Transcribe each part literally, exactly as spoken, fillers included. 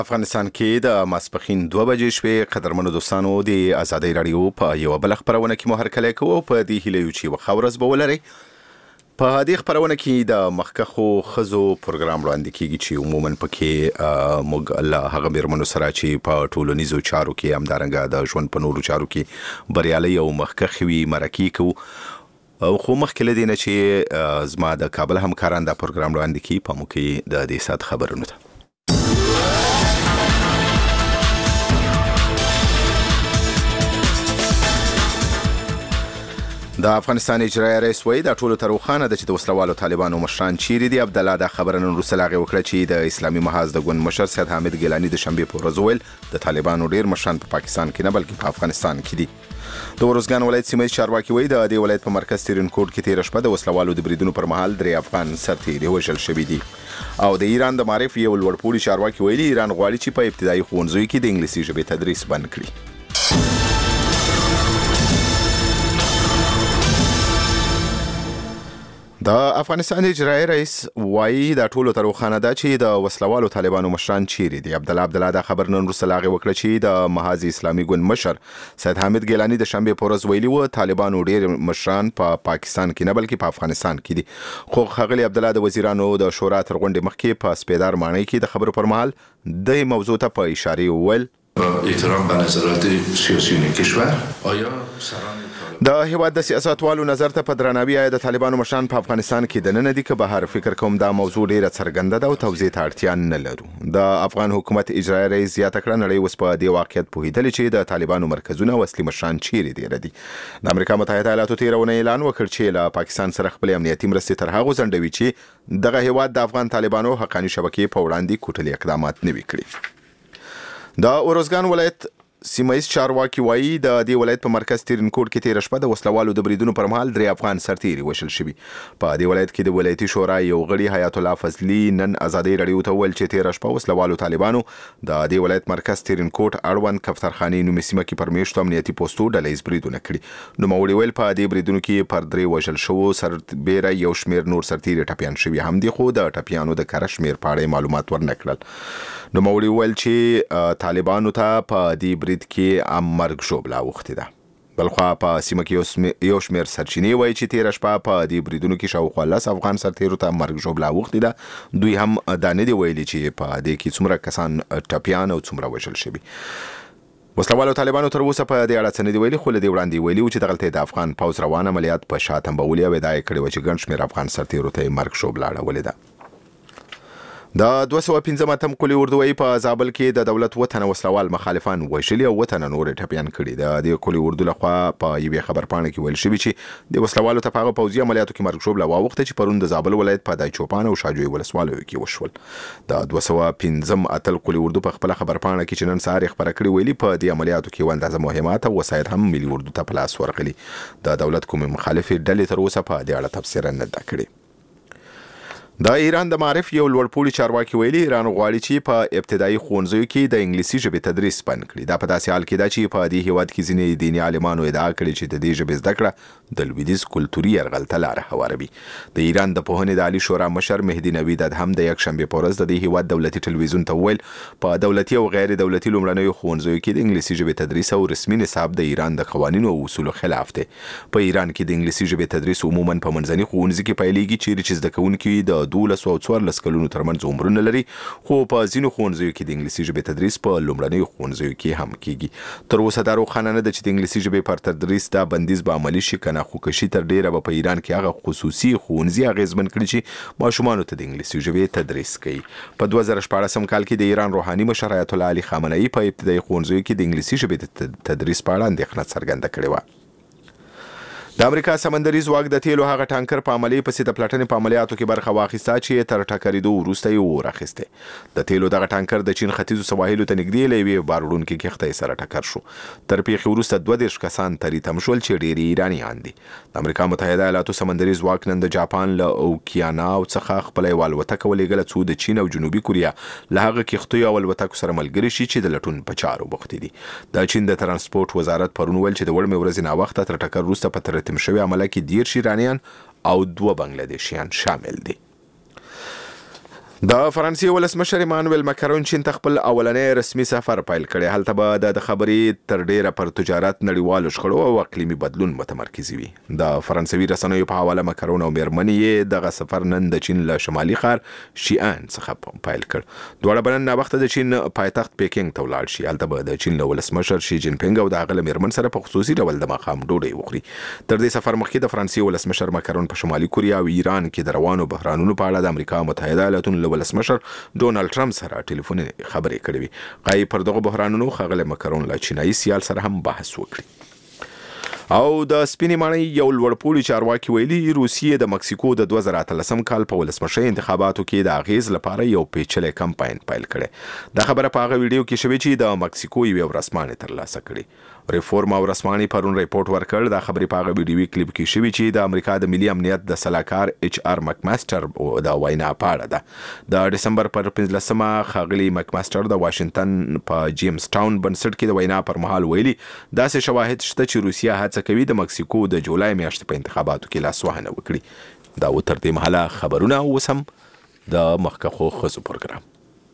افغانستان کې د ماسپخین دوه بجې شوې قدرمنو دوستانو د ازادۍ رادیو په یو بل خبرونه کې مو هرکلی کوو په دې هیله یو چې وخت ورځ به ولرئ. په دې خبرونه کې د مخکخو ښځو پروګرام وړاندې کیږي چې عموما پکې موږ له هغه میرمنو سره چې په ټولنیزو چارو کې همدارنګه د ژوند په نورو چارو کې بریالۍ او مخکخ وي مرکې کوو. خو مخکې له دې نه چې زما د کابل همکاران دا پروګرام وړاندې کوي په موږ کې د دې ساعت خبرونه ته د افغانستان اجرایي رئیس وایي دا ټولو ته روښانه ده چې د وسلوالو طالبانو مشران چیرې دي. عبدالله دا خبره نن وروسته له هغې وکړه چې د اسلامي محاذ د ګوند مشر سید حامد ګیلاني د شنبې په ورځ وویل د طالبانو ډېر مشران په پاکستان کې نه بلکې په افغانستان کې دي. د ورزګان ولایت سیمه ییز چارواکي وایي د دې ولایت په مرکز ترینکوټ کې تېره شپه د وسلوالو د بریدونو پر مهال درې افغان سرتیري وژل شوي دي. او د ایران د معارف یو لوړپوړي چارواکي ویلي ایران غواړي چې په ابتدایي ښوونځیو کې د انګلیسي ژبې تدریس بند کړي. د افغانستان اجرایي رئیس وایي دا ټولو ته روښانه ده چې د وسلوالو طالبانو مشران چیرې دي. عبدالله عبدالله دا خبر نن وروسته له هغې وکړه چې د محاذ اسلامي ګوند مشر سید حامد ګیلاني د شنبې په ورځ ویلي و طالبانو ډېر مشران په پا پاکستان کې نه بلکې په افغانستان کې دي. خو ښاغلي عبدالله د وزیرانو د شورا تر غونډې مخکې په سپیدار ماڼۍ کې د خبرو پر مهال د موضوع ته په اشارې وویل احترام به نظرات سیاسیون کشور آیا سران د هیواد د سیاستوالو نظر ته په درناوي آیا د طالبانو مشران په افغانستان کې دننه دي که بهر؟ فکر کوم دا موضوع ډیره څرګنده ده او توضیح ته اړتیا نه لرو. د افغان حکومت اجرایي رئیس زیاته کړه نړۍ اوس په دې واقعیت پوهېدلې چې د طالبانو مرکزونه او اصلي مشران چیرې ډیره دي. د امریکا متحده ایالاتو تېره اونۍ اعلان وکړ چې له پاکستان سره خپلې امنیتي مرستې تر هغو ځنډوي چې دغه هیواد د افغان طالبانو حقاني شبکې په وړاندې کوټلي اقدامات نه وي کړي. د ورزګان ولایت سیمه ییز چارواکي وایي د دې ولایت په مرکز ترینکوټ کې تېره شپه د وسلوالو د بریدونو پر مهال درې افغان سرتیري وژل شوي. په دې ولایت کې د ولایتي شورا یو غړي حیات الله فضلي نن ازادۍ راډیو ته وویل چې تېره شپه وسلوالو طالبانو د دې ولایت مرکز ترینکوټ اړوند کفترخانې نومي سیمه کې پر میشتو امنیتي پوستو ډله ییز بریدونه کړي. نوموړي ویل په دې بریدونو کې پر درې وژل شوو سربیره یو شمېر نور سرتیري ټپیان شوي هم دي، خو د ټپیانو د کره شمېر په اړه معلومات ورنه کړل. نوموړي ویل چې طالبانو ته په دې برید کې مرګ ژوبله اوښتې ده. بلخوا په سیمه کې یو شمېر سرچینې وایي چې تېره شپه په دې بریدونو کې شاوخوا لس افغان سرتیرو ته مرګ ژوبله اوښتې ده. دوی هم دا نه دي ویلي چې په دې کې څومره کسان ټپیان او څومره وژل شوي. وسلوالو طالبانو تر اوسه په دې اړه څه نه دي ویلي، خو له دې وړاندې ویلي و چې دغلته د افغان پوځ روان عملیات په شا تنبولي او ادعا یې کړې وه چې ګڼ شمېر افغان سرتیرو ته یې مرګ ژوبله اړولې ده. د دوه سوه پنځم اتم کلي اردوایي په زابل کې د دولت اووه تنه وسلوال مخالفان وژلي او اووه تنه نور ټپیان کړي. د دې کلي اردو لخوا په یوې خبرپاڼه کې ویل شوي چې د وسلوالو ته په هغه پوځي عملیاتو کې مرګ ژوبله واوښته چې پرون د زابل ولایت په دایچوپان او شاجوی ولسوالیو کې وشول. د دوه سوه پنځم اتل کلي اردو په خپله خبرپاڼه کې چې نن سهار یې خپره کړې ویلي په دې عملیاتو کې یو اندازه مهمات او وسایل هم ملي اردو ته په لاس ورغلي. د دولت کومې مخالفې ډلې تر اوسه په دې اړه تبصره نه ده کړې. د ایران د معارف یو لوړپوړي چارواکي ویلي ایران غواړي چې په ابتدایي ښوونځیو کې د انګلیسي ژبې تدریس بند کړي. دا په داسې حال کې ده چې په دې هیواد کې ځینې دیني عالمانو ادعا کړې چې د دې ژبې زده کړه د لویدیځ کلتوري یرغل ته لاره هواروي. د ایران د پوهنې د عالي شورا مشر مهدي نوید هم د یکشنبې په ورځ د دې هیواد دولتي ټلویزیون ته وویل په دولتي او غیر دولتي لومړنیو ښوونځیو کې د انګلیسي ژبې تدریس او رسمي نصاب د ایران د قوانینو او اصولو خلاف دی. په ایران کې د انګلیسي ژبې تدریس عموما په منځني ښوونځي کې پیلېږي چیرې چې زده کوونکي د دولسو او څوارلس کلونو ترمنځ عمرونه لري، خو په ځینو ښوونځیو کې د انګلیسي ژبې تدریس په لومړنیو ښوونځیو کې هم کیږي. تر اوسه دا روښانه نه ده چې د انګلیسي ژبې پر تدریس دا بندیز به عملي شي که نه، خو کشي تر ډیره به په ایران کې هغه خصوصي ښوونځي اغیزمن کړي چې ماشومانو ته د انګلیسي ژبې تدریس کوي. په دوه زره شپاړسم کال کې د ایران روحاني مشر آیت الله علي خامنه‌ای په ابتدایي ښوونځیو کې د انګلیسي ژبې تدریس په اړه اندېښنه څرګنده کړې وه. د امریکا سمندري ځواک د تیلو هغه ټانکر په عملي پسې د پلټنې په عملیاتو کې برخه واخیسته چې تر ټکرېدو وروسته یې اور اخیستی. د تیلو دغه ټانکر د چین ختیځو سواحلو ته نږدې له یوې بار وړونکې کښتۍ سره ټکر شو. تر پیښې وروسته دوه دېرش کسان تری تم شول چې ډېر یې ایرانیان دي. د امریکا متحده ایالاتو سمندري ځواک نن د جاپان له اوکیاناو څخه خپله یوه الوتکه ولېږله څو د چین او جنوبي کوریا له هغه کښتیو او الوتکو سره ملګري شي چې د لټون په چارو بوختې دي. د چین د ترانسپورټ وزارت پرون ویل چې د وړمې ورځې ناوخته تر ټکر وروسته په ترتیب شوي عمله کې دېرش ایرانیان او دوه بنګلادیشیان شامل دي. د فرانسې ولسمشر ایمانویل ماکرون چین ته خپل اولنی رسمي سفر پیل کړی. هلته به د خبرې تر ډیره پر تجارت، نړیوالو شخړو او اقلیمي بدلون متمرکز وي. د فرانسوي رسنیو په حواله ماکرون او میرمنې یې دغه سفر نن د چین له شمالي ښار شیئان څخه پیل کړ. دواړه به نن ناوخته د چین پایتخت پیکینګ ته ولاړ شي. هلته به د چین له ولسمشر شي جین پینګ او د هغه له میرمن سره په خصوصي ډول د ماښام ډوډۍ وخوري. تر دې سفر مخکې د فرانسې ولسمشر ماکرون په شمالي کوریا او ایران کې د روانو بحرانونو په اړه د امریکا متحده ایالاتونو له ولسمشر ډونالد ټرمپ سره ټلیفوني خبرې کړې وي. قای پر دغه بحرانونو ښاغلی ماکرون له چینایي سیال سره هم بحث وکړي. او د سپینې ماڼۍ یو لوړپوړي چارواکي ویلي روسیې د مکسیکو د دوه زره اتلسم کال په ولسمشرۍ انتخاباتو کې د اغیز لپاره یو پیچلی کمپاین پیل کړی. دا خبره په هغه ویډیو کې شوې چې د مکسیکو یوې ورځپاڼې ترلاسه کړې. ریفورم او رسمانی پرون ریپورت ورکړ. دا خبرې په هغه ویډیوي کلیپ کې شوې چې د امریکا د ملي امنیت د سلاکار ایچ آر مکماستر د وینا په اړه ده. د دسمبر پر پنځلسمه ښاغلي مکماستر د واشنگټن په جیمز ټاون بنسټ کې د وینا پر مهال ویلي داسې شواهد شته چې روسیه هڅه کوي د مکسیکو د جولای میاشتې په انتخاباتو کې لاسوهنه وکړي. دا و تر دې مهاله خبرونه. اوس هم د مخکښو ښځو پروګرام.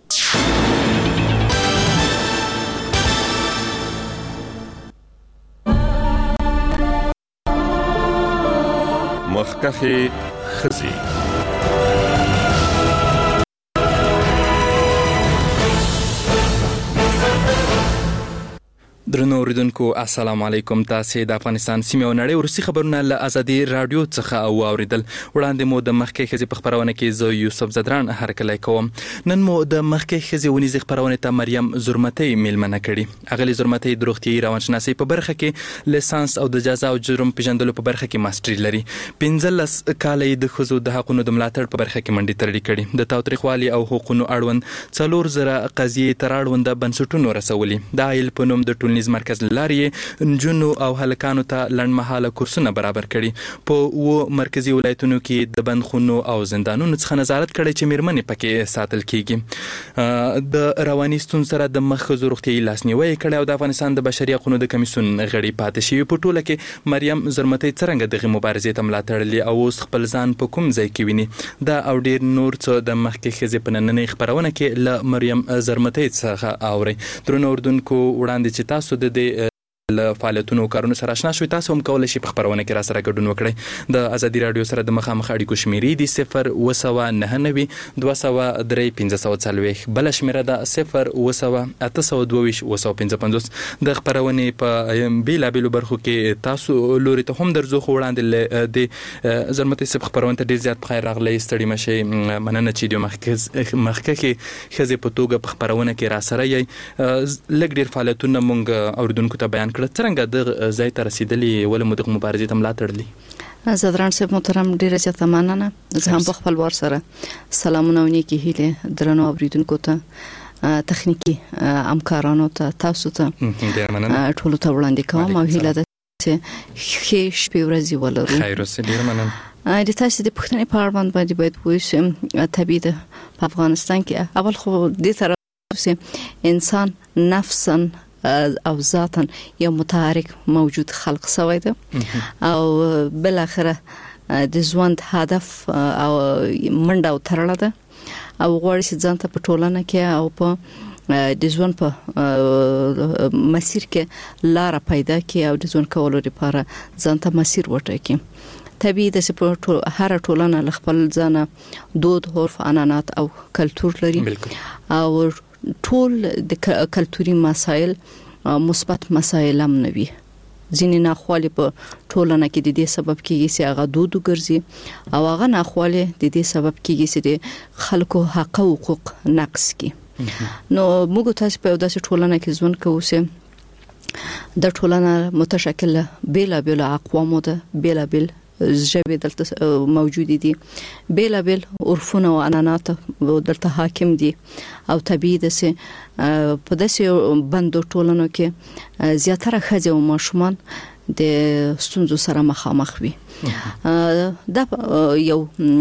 مخکښې ښځې. درنو اوریدونکو السلام علیکم. تاسو د افغانستان سیمه او نړۍ ورسي خبرونه له ازادي رادیو څخه او اوریدل. وړاندې مو د مخکې ښځې په خبرونه کې زه یوسف زدران هرکلی کوم. نن مو د مخکې ښځې ونیزې خبرونه ته مریم زرمتۍ میلمنه کړي. اغلې زرمتۍ د روغتیايي روانشناسۍ په برخه کې لیسانس او د جزا او جرم پیژندلو په برخه کې ماستري لري. پنځلس کاله یې د ښځو د حقونو د ملاتړ په برخه کې منډې ترړې کړي. د تاوتریخوالي او حقونو اړوند څلور زره قضیې تر اړونده بنسټونو رسولي. د عیل په نوم د ټولنیز مرکز لارې نجونو او هلکانو ته لنډمهاله کورسونه برابر کړي. په و مرکزی ولایتونو کې د بندخونو او زندانونو څخه نظارت کړي چې میرمنې پکې ساتل کیږي. د رواني ستونزو سره د مخ ښځو روغتیايي لاسنیوی کړي او د افغانستان د بشري حقوقو د کمیسیون غړي پاتې شوي. په ټوله کې مریم زرمتۍ څرنګه دغه مبارزې ته ملاتړ لري او اوس خپل ځان په کوم ځای کې ویني. دا او ډیر نور څه د مخکې ښځې په نننۍ خبرونه کې له مریم زرمتۍ څخه اورئ. درنو اوریدونکو وړاندې چې تاسو د دې له فعالیتونو او کارونو سره آشنا شوي، تاسو هم کولی شئ په خبرونه کې را سره ګډون وکړئ. د ازادي راډیو سره د مخامخ اړیکو شمیرې دي صفر اوه سوه نهه نوي دوه سوه درې پنځه سوه څلوېښت. بله شمیره ده صفر اوه سوه اته سوه دوه ویشت اوه سوه پنځه پنځوس. د خپرونې په بېلابېلو برخو کې تاسو لوري ته هم درځو. خو وړاندې د زرمتۍ صاحب خپرونې ته ډېر زیات په خیر راغلی. ستړي مه شئ. مننه چې د مخکښې ښځې په توګه په خپرونه کې را سره یئ. لږ ډېر فعالیتونه موږ اورېدونکو ته بیان کړه. څرنګه دغه ځای ته رسېدلي، ولې مو دغه مبارزې ته ملاتړ لري؟ زدران صاحب محترم، ډیره زیاته مننه. زه هم په خپل وار سره سلامونه او نیکې هیلې درنو اوریدونکو ته، تخنیکی همکارانو ته، تاسو ته ډیر مننه ټولو ته وړاندې کوم او هیله ده چې ښې شپې ورځې ولرو. خیر اوسئ. ډیر مننه. د تاسو د پوښتنې په اړه باندې باید وایو طبیعي ده په افغانستان کې اول خو دې طرف چې انسان نفسا او ذاتا یو متحرک موجود خلق شوی ده او بل اخره د ژوند هدف او منډه او ترړه ده او غواړي چې ځان ته په ټولنه کې او په د ژوند په مسیر کې لار پیدا کړي او د ژوند کولو لپاره ځان ته مسیر وټاکي. طبیعي ده چې په هر ټولنه له خپل ځانه دود، عرف، عنعنات او کلتور لري او ټول د کلتوري مسایل مثبت مسایل هم نه وي. ځینې ناخوالې په ټولنه کې د دې سبب کېږي چې هغه دود وګرځي او هغه ناخوالې د دې سبب کېږي چې د خلکو حق او حقوق نقض کړي. نو موږ تاسو په داسې ټولنه کې ژوند کوو چې د ټولنه متشکل بیلابل اقوامو ده، بیلابل ژبې دلته موجود دي، بیلابل عرفونه او عنعنات دلته حاکم دي او طبیعي ده چې په داسې بندو ټولنو کې زیاتره ښځې او ماشومان د ستونزو سره مخامخ وي. دا یو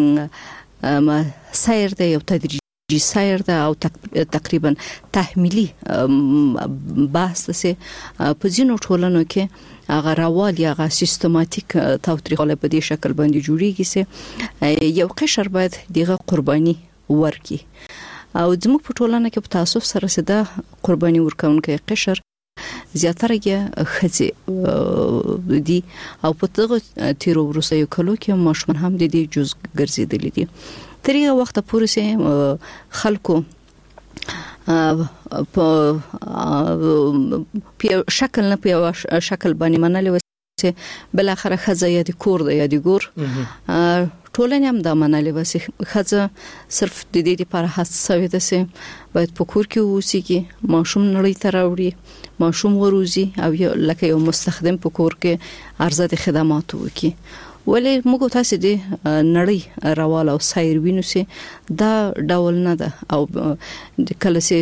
سیر دی، یو تدریجي سیر ده او تقریبا تحمیلی بحث ده چې په ځینو ټولنو کې هغه راوال یا هغه سیستماتیک تاوتریخوالی په دې شکل باندې جوړیږي چې یو قشر باید دغه قرباني ورکی او زموږ په ټولنه کې په تاسف سره سده قرباني ورکونکي قشر زیاتره کې خځې دي او په دغه تیر وروستیو کلو کې ماشومان هم د دې جز ګرځیدلي دي. تر یو وخت پورې سه خلکو په شکل نه په شکل باندې منل چې بل اخر خځه یا د کور د یا د ګور ټولنه هم د منل وسه خځه صرف د دې لپاره حساسه ده چې باید په کور کې اوسېږي، ماشوم نړۍ ته راوړي، ماشوم وروزي او لکه یو مستخدم په کور کې عرضه د خدمات وکړي. ولی موږ تاسو دې نړۍ راواله او سایر وینو سي دا ډول نه ده او د کله سي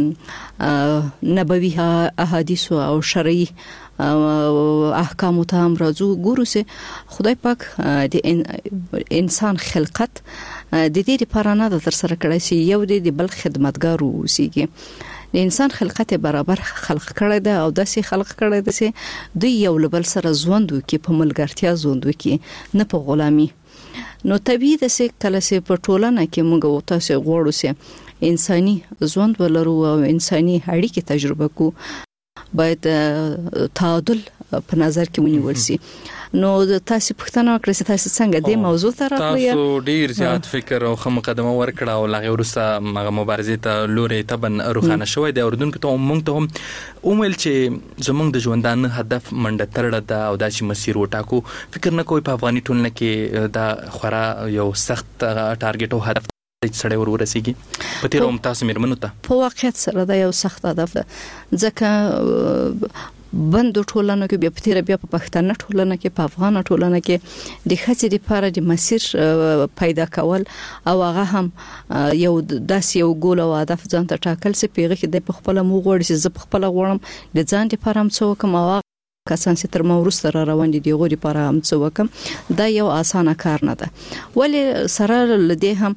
نبوي احادیث او شرعي احکام ته هم راځو ګورو سي خدای پاک د انسان خلقت د دې لپاره نه تر سره کړی سي یو د بل خدمتګار اوسيږي. د انسان خلقت برابر خلق کړی ده او داسې خلق کړی ده چې دوی یو لبل سره ژوند وکي، په ملګرتیا ژوند وکي، نه په غلامي. نو طبيعي ده چې کله چې په ټولنه کې موږ او تاسو غواړو چې انساني ژوند ولرو او انساني اړیکې تجربه کو، باید تعادل په نظر کې ونیول شي. نو تاسو پښتنه کړئ چې تاسو څنګه د موضوع ته راغلی تاسو ډیر زیات فکر او خمه قدمه ورکړه او لغه ورسته مغه مبارزه ته لوري تبن روخانه شوې د اردن کې ته مونږ ته هم اومل چې زمونږ د ژوندانه هدف منډه ترړه ده او دا چې مسیر وټاکو. فکر نه کوئی په افغاني ټولنه کې دا خورا یو سخت ټارګټ او هدف سړی ورورسیږي په تیر هم تاسو مېرمنو ته په واقعیت سره دا یو سخت هدف ده ځکه بندو ټولنه کې بیا په تیر بیا په پښتنه ټولنه کې په افغان ټولنه کې د خځې لپاره د مسیر پیدا کول او هغه هم یو داس یو ګول او هدف ځان ته ټاکل چې پیغه کې د خپل مو غوړ چې ز خپل غوړم د ځان لپاره هم څو کوم کسان چې تر مورسته را روان دي دغه لپاره هم څه وکم دا یو اسانه کار نه ده. ولی سره لدې هم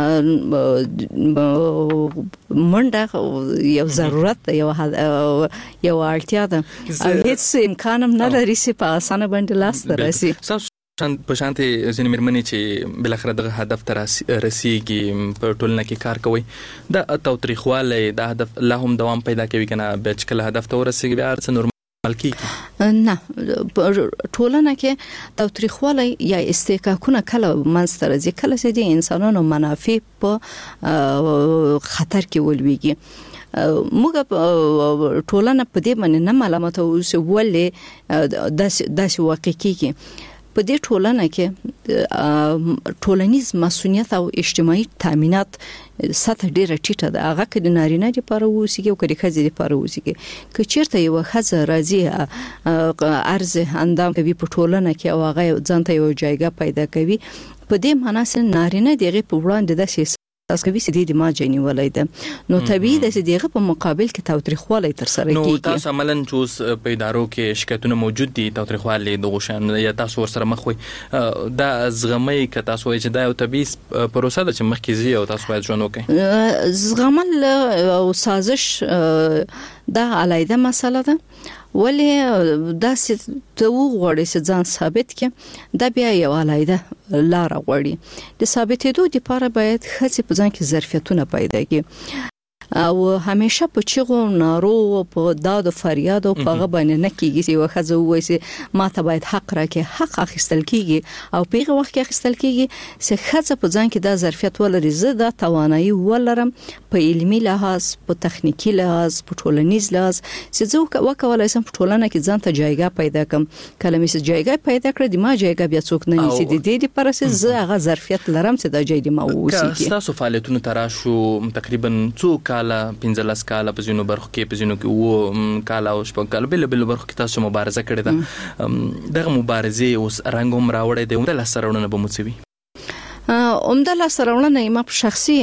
منډه یو ضرورت یو یو اړتیا ده او هیڅ امکان هم نه لري چې په اسانه باندې لاس درسي. په شانتي ځینې مېرمنې چې بل اخر دغه هدف ته رسیږي په ټولنه کې کار کوي دا توتریخواله دا هدف لا هم دوام پیدا کوي کنه به چې هدف ته ورسیږي بیا ارڅ نور نه ټولنه کې توتریخواله یا استحقاقونه کله منځته راځي کله چې د انسانانو منافع په خطر کې ولويږي. موږ ټولنه په دې باندې نه معلومات او ولې داسې واقع کیږي. په دې ټولنه کې ټولنیز مسؤلیت او اجتماعي تامینات سطح ډیره ټیټه ده. هغه کله نارینه لپاره ووسیږي او کله ښځې لپاره ووسیږي. که چیرته یو ښځه راځي ارز اندام کوي په ټولنه کې او هغه ځان ته یو جایګه پیدا کوي په دې معنی چې نارینه دغه په وړاندې د سیاست تاسو کوي چې د ما جنې ولای ده نو طبيعي د دغه په مقابل کې توتریخواله تر سره کیږي. نو تاسو عملاً چوز په ادارو کې شکایتونه موجود دي توتریخواله د غوښن یا تاسو ورسره مخ وي دا زغمي ک تاسو چې دا یو طبيعي پروسه ده چې مخکې زی او تاسو باید ژوند وکړي. زغمل او سازش دا علایده مسله ده ولی دا ته وغوړې چې ځان ثابت کې دا بیا یو علایده لار غوړي. د ثابتېدو لپاره باید خاصه په ځان کې ظرفیتونه پیدا کړي او همیشه په چغو نارو په داد او فریاد او په غبن نه کیږي چې وخزه وایي چې ما ته باید حق راکې حق اخیستل کیږي او په هغه وخت کې اخیستل کیږي چې خاصه په ځان کې دا ظرفیت ولري زه دا توانایي ولرم په علمي لحاظ په تخنیکی لحاظ په ټولنیز لحاظ چې زه وکولای شم په ټولنه کې ځان ته جایګه پیدا کړم. کله مې چې جایګه پیدا کړې د ما جایګه بیا څوک نه نیسي د دې لپاره چې زه هغه ظرفیت لرم چې دا جایګه ما ووسیږي. تاسو فعالیتونو تراشو تقریبا څو کاله پنځلس کاله په ځینو برخو کې په ځینو کې وو کاله او شپږ کاله بل بل برخو کې تاسو مبارزه کړې ده. دغه مبارزه اوس رنګوم راوړې ده د لاسرونه به موڅوي اومده لاسرونه ما په شخصي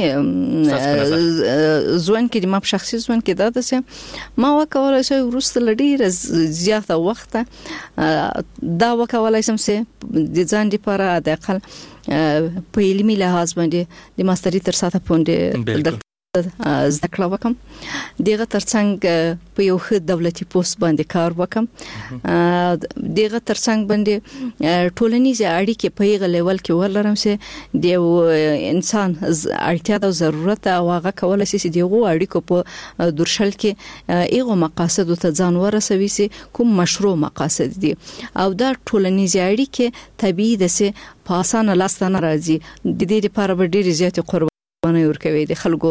ځوان کې ما په شخصي ځوان کې دا ده ما وکولای شم ورسته لډیر زیاته وخت دا وکولای شم چې د ځان لپاره د اقل په علمي لحاظ باندې د ماستری تر ساته پوند زده کړه وکم دغه ترڅنګ په یو ښه دولتي پوسټ باندې کار وکم دغه ترڅنګ باندې ټولنیز اړیکې په یغه لیول کې ولرم چې د انسان اړتیا او ضرورت او هغه کولای شي چې دغه اړیکو په درشل کې ایغه مقاصد ته ځان ورسوي چې کوم مشروع مقاصد دي او دا ټولنیز اړیکې طبيعي ده چې په اسانه لاستانه راځي د دې لپاره به ډېر زیات قرباني ورکوي د خلکو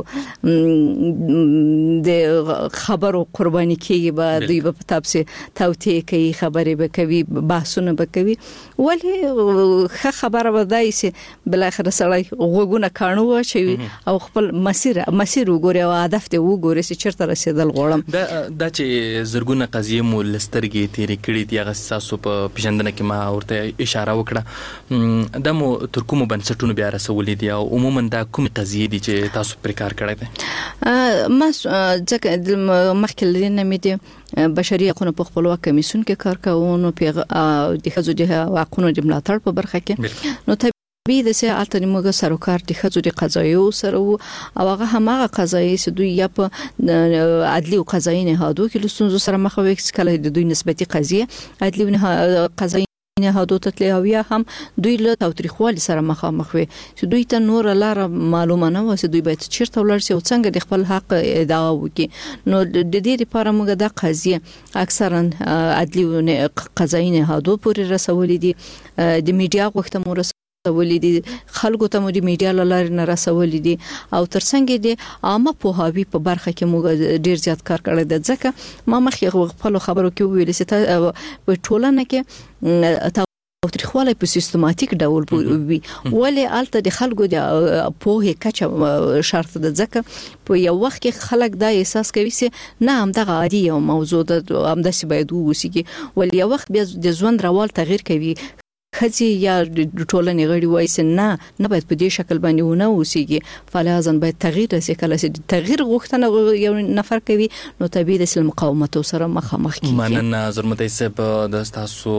د خبرو قرباني کیږي به دوی په تاسو توتی کوي خبرې به کوي بحثونه به کوي ولی ښه خبره به دای سي بل اخر سړی غوګونه کانو واچوي او خپل مسیر مسیر وګوري او هدف ته وګوري چې چیرته رسیدل غواړم دا د چې زرګونه قضیه مو لسترګي تیرې کړې دي هغه تاسو په پیژندنه کې ما ورته اشاره وکړه د مو تر کومو بنسټونو بیا رسولې دي او عموما دا کوم قضیه دي چې تاسو پر کار کړی دی ما ځکه د مخکې لري مې د بشري حقوقو په خپلواک کمیسیون کې کار کوم نو د خزو د حقوقو د ملاتړ په برخه کې نو طبيعي د سه الته موږ سروکار د خزو د قضایي سره او هغه همغه قضایي چې دوی یا په عدلي او قضایي نهادو کې لسونزو سره مخ وي کله د دوی نسبتي قضیه عدلي او قضایي نه هادو ته او یا هم دوی له تاوتریخوالي سره مخامخ وي چې دوی ته نور لار معلومه نه و چې دوی باید چیرته ولر شي او څنګه د خپل حق ادعا وکړي نو د دې لپاره موږ د قضیه اکثرا عدلي او قضایي نه هادو پورې رسولې دي د میډیا وخت مو رسولې دي خلکو ته مو د میډیا لاره نه رسولې دي او ترڅنګ دي عامه پوهاوی په برخه کې موږ ډیر زیات کار کړی دی ځکه ما مخکې خپل خبرو کې ویل چې په ټولنه کې تاریخواله په سیستماتیک ډول وي ولې الته د خلکو د پوهه کچه شرط ده ځکه په یو وخت کې خلک دا احساس کوي چې نه هم دغه عادي یو موضوع ده هم د سی باید ووسیږي ولې یو وخت بیا د ژوند روال تغییر کوي خځې یا ټولنې غړي وایي چې نه نه باید په دې شکل باندې ونه اوسېږي فلازم باید تغییر راسي کله چې تغییر غوښتنه یو نفر کوي نو طبيعي د اسلام مقاومت سره مخامخ کیږي مننه زرمتي صاحب د تاسو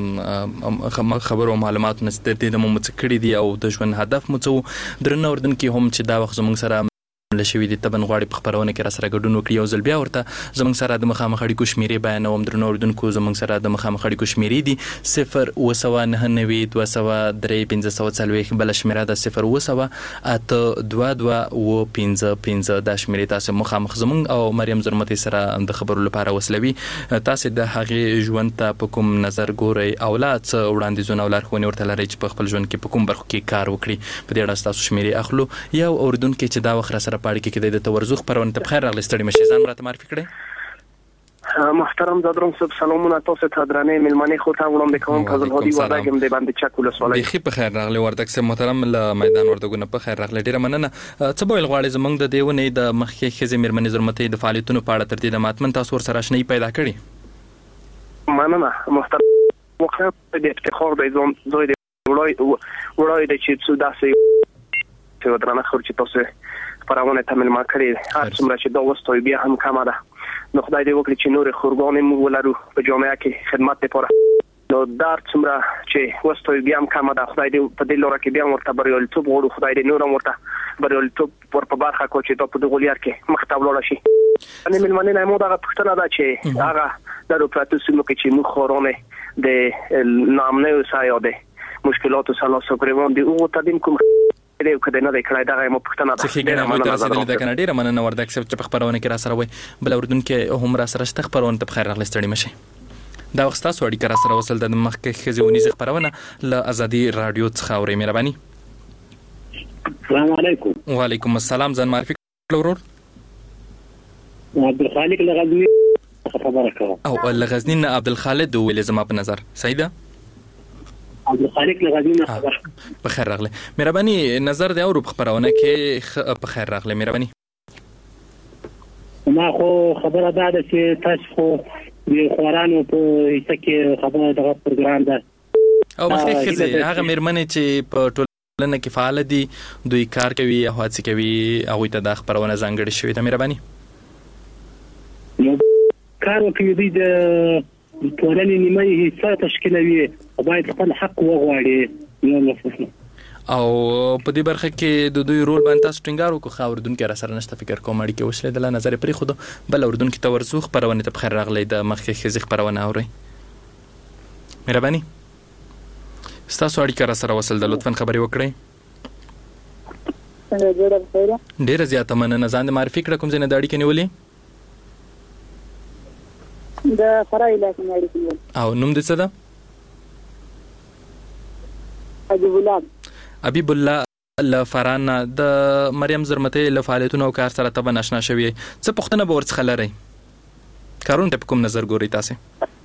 هغه خبرو معلومات نشته د مو متکړی دي او د ژوند هدف مو څه درنه وردن کې هم چې دا وخت زموږ سره لشوی دي تبن غواړي په خبرونه کې را سره ګډون وکړي او ځل بیا ورته زموږ سره د مخامخ اړیکو شمیرې بیانوم درنو اردوونکو زموږ سره د مخامخ اړیکو شمیرې دي صفر و سوا نه نوي دوه سوا درې پنځه سوا څلوېښت بل شمیره ده صفر و سوا اته دوه دوه و پنځه پنځه د شمیرې تاسو مخامخ زموږ او مریم زرمتي سره د خبرو لپاره وسلوي تاسو د هغه ژوند ته په کوم نظر ګورئ اولاد وړاندیزونه ولرخونه ورته لري چې په خپل ژوند کې په کوم برخو کې کار وکړي په دې اړه تاسو شمیرې اخلو یو اردوونکو چې دا وخت سره پاړی کې د تورزخ پرونه ته بخیر راغلی ستړي مشه ځان راته معرفي کړئ محترم زادرم صاحب سلامونه تاسو ته درنه ملمنه خو ته وړاندې کوم فضل هادي وردګم د باندې چکول سوالای بخیر بخیر راغلی وردګ صاحب محترم له میدان وردګونه په خیر راغلی ډیره مننه څه بویل غواړي زمنګ د دیونه د مخکې خزې مرمنې زرمتي د فعالیتونو په اړه ترتیب ماتمن تاسو ور سره شنی پیدا کړی مننه محترم وخت د افتخار د زوم زوی د وړای وړای د چې څو داسې چې درنه خورچ تاسو پرونه تمل ما کړی هر څومره چې دا وستوي بیا هم کمه ده نو خدای دې وکړي چې نور خورګانې مو ولرو په جامعه کې خدمت لپاره نو دار څومره چې وستوي بیا هم کمه ده خدای دې په دې لور کې بیا ورته بریالیتوب غوړو خدای دې نور ورته بریالیتوب ور په برخه کو چې دا په دغه لار کې مخته ولاړ شي ان ملمنې نه مو دا پښتنه ده چې هغه د پراتو سیمو کې چې مو خورونه د نامنه وسایاده مشکلات سره سره کوي دی او تدین کوم دې کده نه د کړای دغه مو پښتنه ده چې ګنه مو تاسو د کاناډا مننه وردک صاحب چې په خبرونه کې را سره وي بل اردوونکو هم را سره شته خبرونه ته بخیر راغلی ستړي مشه دا وخت تاسو اړیکه را سره وصل د مخکې خزونی ز خبرونه ل ازادي رادیو څخه اوري مهرباني السلام علیکم وعلیکم السلام ځان معرفي کړئ عبد الخالق لغزنی خبره کوم او لغزنی عبد الخالق ویل زما په نظر صحیح ده عبد الخالق لغزنی خبر په خیر راغله مهرباني نظر د اورو خبرونه کې په خیر راغله مهرباني ما خو خبره ده چې تاسو خو د خورانو په هیڅ کې خبره دغه پروګرام ده او مخکې خزه هغه مېرمنې چې په ټولنه کې فعال دي دوی کار کوي او هڅه کوي هغه ته د خبرونه ځانګړي شوی ده مهرباني کار کوي د ټولنې نیمه حصہ تشکیلوي باید خپل حق وغواړي یو مفهوم او په دې برخه کې د دوی رول باندې تاسو ټینګار وکړو. خو اردوونکي را سره نشته فکر کوم اړیکې وشلې د نظر پرې خود بل اردوونکي ته ورسو خبرونه ته بخیر راغلی د مخکې خزي خبرونه اوري. مهرباني ستاسو اړیکه را سره وصل د لطفا خبري وکړئ. ډیره زیاته مننه. ځان د معرفي کړه کوم ځای نه د اړیکې نیولې؟ د فرای علاقې نه اړیکې نیولې. او نوم دې څه ده؟ حبیب الله. حبیب الله له فران د مریم زرمتې له فعالیتونو او کار سره تبه ناشنا شوی. څه پوښتنه به ورڅخه لرئ؟ کارونه ته کوم نظر ګورئ تاسو؟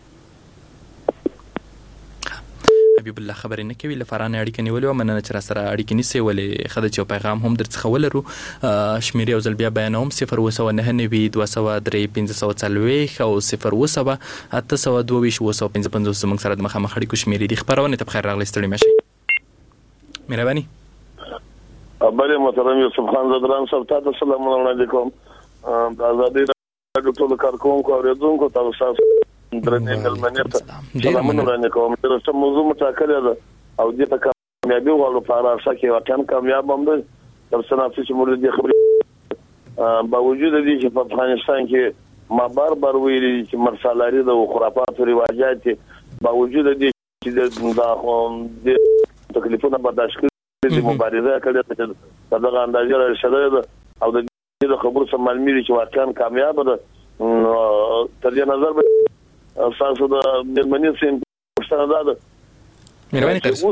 حبیب الله خبرې نه کوي. له فران اړیکه نیولې و. مننه چې را سره اړیکې نیسئ. ولې ښه ده چې یو پیغام هم درڅخه ولرو. شمیرې یو ځل بیا بیانوم: صفر اوه سوه نهه نوي دوه سوه درې پنځه سوه څلوېښت او صفر اوه سوه اته سوه دوه ویشت اوه سوه پنځه پنځوس زموږ سره د مخامخ اړیکو شمیرې دي. خپرونې ته بخیر راغلی. ستړي مه شئ. مهرباني. بله محترم یوسف خان زدران صاحب ته سلام علیکم. د آزادۍ راډیو ټول کارکونکو او اوریدونکو ته تاسو درنې ملمنې ته سلامونه وړاندې کوم. ترڅو موضوع مټاکلې ده او دې ته کامیابي غواړو په راشه کې واقعا کامیاب هم ده. تر څو چې موږ دې خبرې باوجود دې چې په افغانستان کې ما بار بار ویلي چې مرسالاري د خرافات او رواجات باوجود دې چې د تکلیفونه برداشت کړي د مبارزه کړي د دغه اندازې راشده ده او د دې خبرو سم معلومي چې واقعا کامیاب ده. تر دې نظر به تاسو د ملمنې سیم پښتنه ده مهرباني تاسو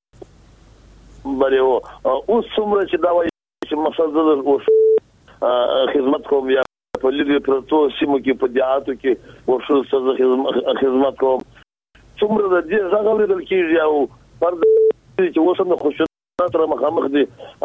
بله اوس څومره چې دا وایي چې مسلسل اوس خدمت کوم یا په لري پروتو سیمو کې په دیاتو کې ورشو خدمت کوم څومره د دې ځای غوړل کېږي او پر چې وسم د خوشنه سره مخامخ دي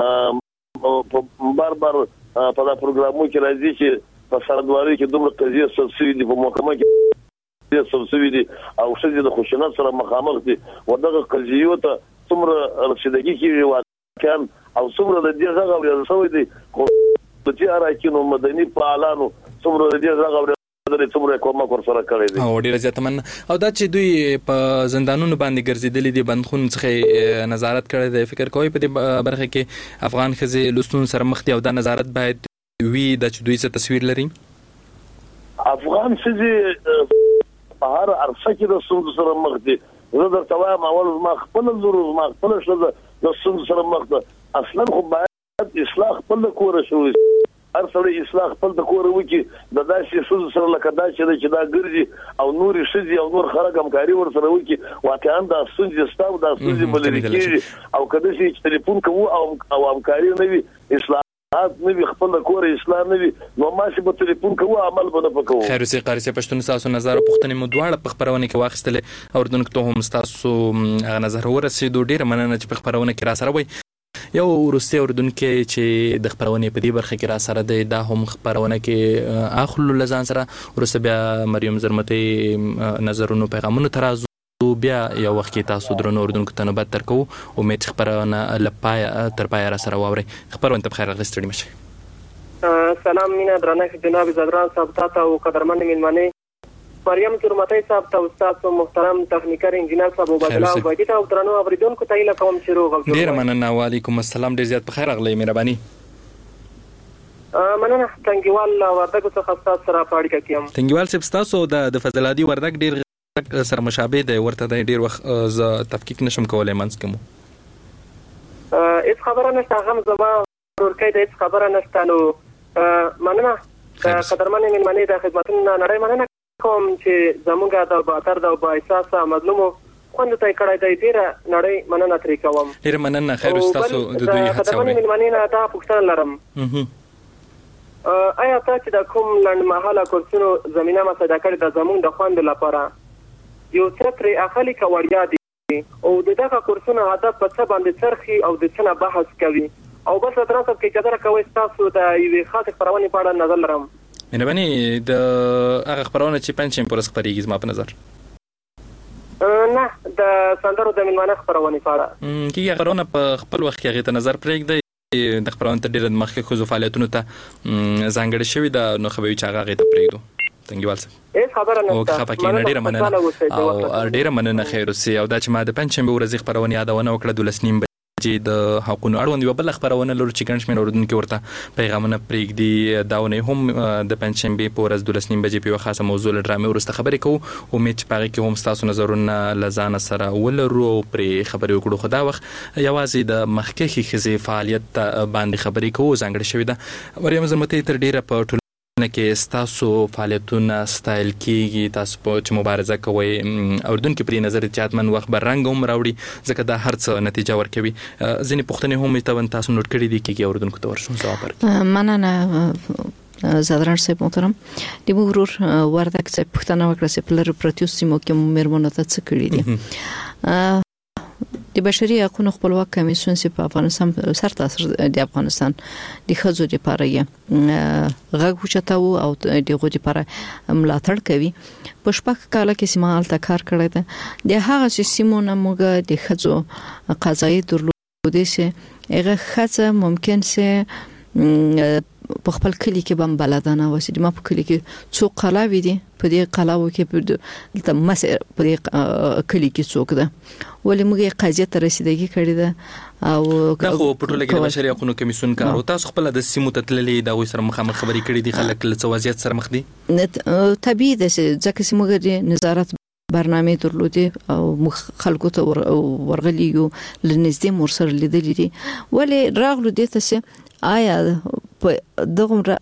بار بار په دا پروګرامو کې راځي چې په سردواري کې دومره قضیه سبسیدي دي په محکمه کې سبسیدي دي او شې د خوشنه سره مخامخ دي ودغه قضیو ته څومره رسیدګي کېږي واقعا او څومره د دې ځای غوړل شوی دي خو د دې اراکینو مدني فعالانو څومره د دې ځای غوړل څومره کومه کور سره کړی دي او ډیره زیاته من او دا چې دوی په زندانونو باندې ګرځیدلي دي بندخون څخه نظارت کړی دی. فکر کوي په دې برخه کې افغان ښځې لوستون سره مخ دي او دا نظارت باید وي دا چې دوی څه تصویر لري. افغان ښځې په هر عرصه کې د ستونزو سره مخ دي. زه درته وایم اول ما خپل زور ما خپل ښځه د ستونزو سره مخ ده. اصلا خو باید اصلاح خپل د کوره شوی هر سړی اصلاح خپل د کور وکړي د داسې ښځو سره لکه دا چې دا ګرځي او نورې ښځې او نور خلک همکاري ورسره وکړي واقعا دا ستونزې شته او دا ستونزې به لرې کېږي او که داسې چې تلیفون کوو او همکاري نه وي اصلاحات نه وي خپل د کور اصلاح نه وي نو ماشي به تلیفون کوو عمل به نه پکوو. خیر اوسې قاري صاحب پښتون ستاسو نظر او پوښتنې مو دواړه په خپرونه کې واخیستلې اردوونکو ته هم ستاسو هغه نظر ورسېدو. ډېره مننه چې په خپرونه کې را سره وئ. یو وروستي اردوونکی چې د خبرونې په دې برخه کې را سره دی دا هم خبرونه کې اخلو لزان سره وروسته بیا مریم زرمتې نظرونو پیغامونو ته راځو بیا یو وخت کې تاسو درنو اردوونکو ته نوبت درکوو. امید خبرونه له پایه تر پایه را سره واورئ. خبرونه ته بخیر راغلی. ستړي مه شئ. سلام مینا درنښت جناب زدران صاحب ته او قدرمن مېلمنې مریم زرمتې صاحب ته استاد محترم تخنیکر انجینر صاحب وبدلا وبدی ته او درنو اوریدونکو ته اله کوم چې روغ او ډیر مننه. وعلیکم السلام. ډیر زیات بخیر راغلی. مهرباني. مننه. تنګیوال وردګ څخه استاد سره پاړی کوم. تنګیوال صاحب تاسو د فضلادي وردګ ډیر سره مشابه دی ورته ډیر وخت ز تفکیک نشم کولای منځ کوم. هیڅ خبره نشته هم زما ورکې د هیڅ خبره نشته نو مننه. قدرمن مېلمنې د خدمتونو نړۍ مننه کوم چې زمونږه د باتر د با احساس مظلومو خوند ته کړای دی. ډیره نړۍ مننه ترې کوم. ډیره مننه. خیر تاسو د دوی هڅه وکړئ. مېلمنې نه دا پوښتنه لرم آیا تاسو د کوم لنډمهاله کورسونو زمينه مساعده کړې د زمونږ د خوند لپاره یو څه ترې اخلي که وړیا دي او د دغه کورسونو هدف په څه باندې څرخي او د څه نه بحث کوي او بس درنه صاحب کې چې کوي تاسو د یوې خاصې خبرونې په اړه نظر لرم. مهرباني د هغه خبرونه چې پنځم پورس خبرېږي زما په نظر نه د سندرو د ملمانه خبرونه په اړه کیږي خبرونه په خپل وخت کې هغه ته نظر پرېږدي د خبرونه ته ډېر مخکې خو فعالیتونو ته ځانګړي شوی دا نو خبري چې هغه ته پرېږدو. تنګیوال صاحب هیڅ خبره نه او خپکینه ډېره مننه او ډېره مننه. خیر اوسې او دا چې ما د پنځم ورځې خبرونه یادونه وکړه د لسنیم چې د حقوقو اړوند یو بل خبرونه لرو چې ګڼ شمېر اوریدونکو ورته پیغامونه پرېږدي داونه هم د پنځشنبه په ورځ دولس نیم بجې په خاصه موضوع لرامه ورسته خبرې کوو امید چې پاره کې هم تاسو نظرونه لزان سره ولرو پرې خبرې وکړو خدا وخت یوازې د مخکې خزي فعالیت باندې خبرې کوو ځانګړي شوې ده مریم زمته تر ډیره په ټولنه کې تاسو فعالیتونه ستایل کیږي تاسو په چې مبارزه کوي اوردونکو پرې نظر چاتمن وخت بر رنګ هم راوړي ځکه دا هر څه نتیجه ورکوي ځینې پوښتنې هم ته تاسو نوٹ کړی دي کیږي اوردونکو ته ورشو ځواب ورکړي مننه زادران صاحب محترم د مغرور وردک صاحب پښتنه وکړه چې پلر پرتیوس سیمو کې مرمنه ته څه کړی دي د بشري حقوقو خپلواک کمیسیون چې په افغانستان سر تاسو د افغانستان د خزو لپاره یې غږ وچتاو او دغه لپاره ملاتړ کوي په شپږ کال کې سیمال تا کار کړی دی د هغه سیمونه موږ د خزو قضایي درلودي چې هغه خزه ممکن سه په خپل کلی کې بم بلدانه وسې د ما په کلی کې څو قلاوي دي په دې قلاو کې په د مسیر په دې کلی کې څوک ده ولې موږ قضیه ته رسیدګي کړې ده او خو په ټوله کې د بشري حقوقو کمیسیون کار او تاسو خپل د سیمو ته تللې دا وې سره مخامخ خبرې کړې دي خلک له څوازیت سره مخ دي طبيعي ده ځکه چې موږ د نظارت برنامه درلودي او خلکو ته ورغلي یو لنځدې مرسر لیدلې دي ولې راغلو دې ته آیا په دغه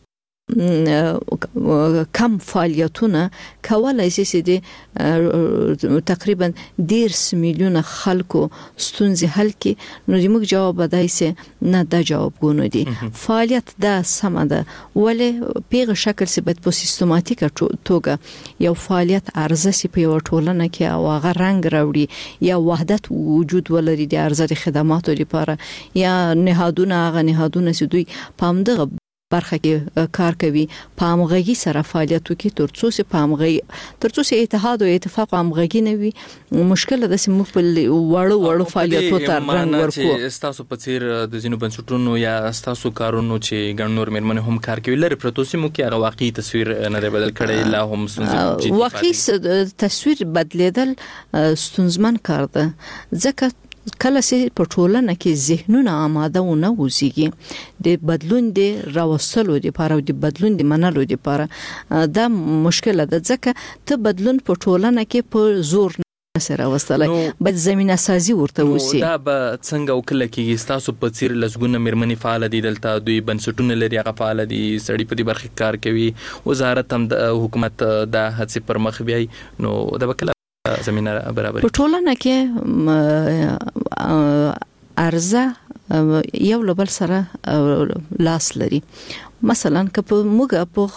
کم فعالیتونه کولای شي چې تقریبا ډیر میلیون خلکو ستونزې حل کړي نو موږ جواب بدای سي نه دا جوابونه دي فعالیت دا سم ده ولې پیغه شکل سي په سیستماتیک توګه یو فعالیت ارزه سي په یو ټولنه کې او هغه رنګ راوړي یا وحدت وجود ولري د ارزه خدماتو لپاره یا نهادونه هغه نهادونه سي دوی پامدغه برخه کې کار کوي په همغږي سره فعالیت وکړي ترڅو سه په همغږي ترڅو سه اتحاد او اتفاق همغږي نه وي مشکل ده چې موږ په وړو وړو فعالیتونو تر رنګ ورکو تاسو په څیر د زینو بنسټونو یا تاسو کارونو چې ګڼنور مېرمنې هم کار کوي لري پروتوسي مو کې هغه واقعي تصویر نه بدل کړي لا هم ستونزې واقعي تصویر بدلیدل ستونزمن کار ده ځکه کله چې په ټولنه کې ذهنونه آماده و نه وزيږي د بدلون د راوستلو لپاره او د بدلون د منلو لپاره دا مشکل ده ځکه ته بدلون په ټولنه کې په زور سره وستلای بد زمينه سازي ورته وسی دا به څنګه وکړه کېږي تاسو په څیر لسګونه مېرمنې فعال دي دلته دوی بنسټونه لري هغه فعال دي سړي په دې برخه کار کوي وزارت هم د حکومت د هڅې پر مخ بیاي نو دا وکړه زمينه برابر په ټولنه کې ارزه یو لبل سره لاس لري مثلا که په موږ په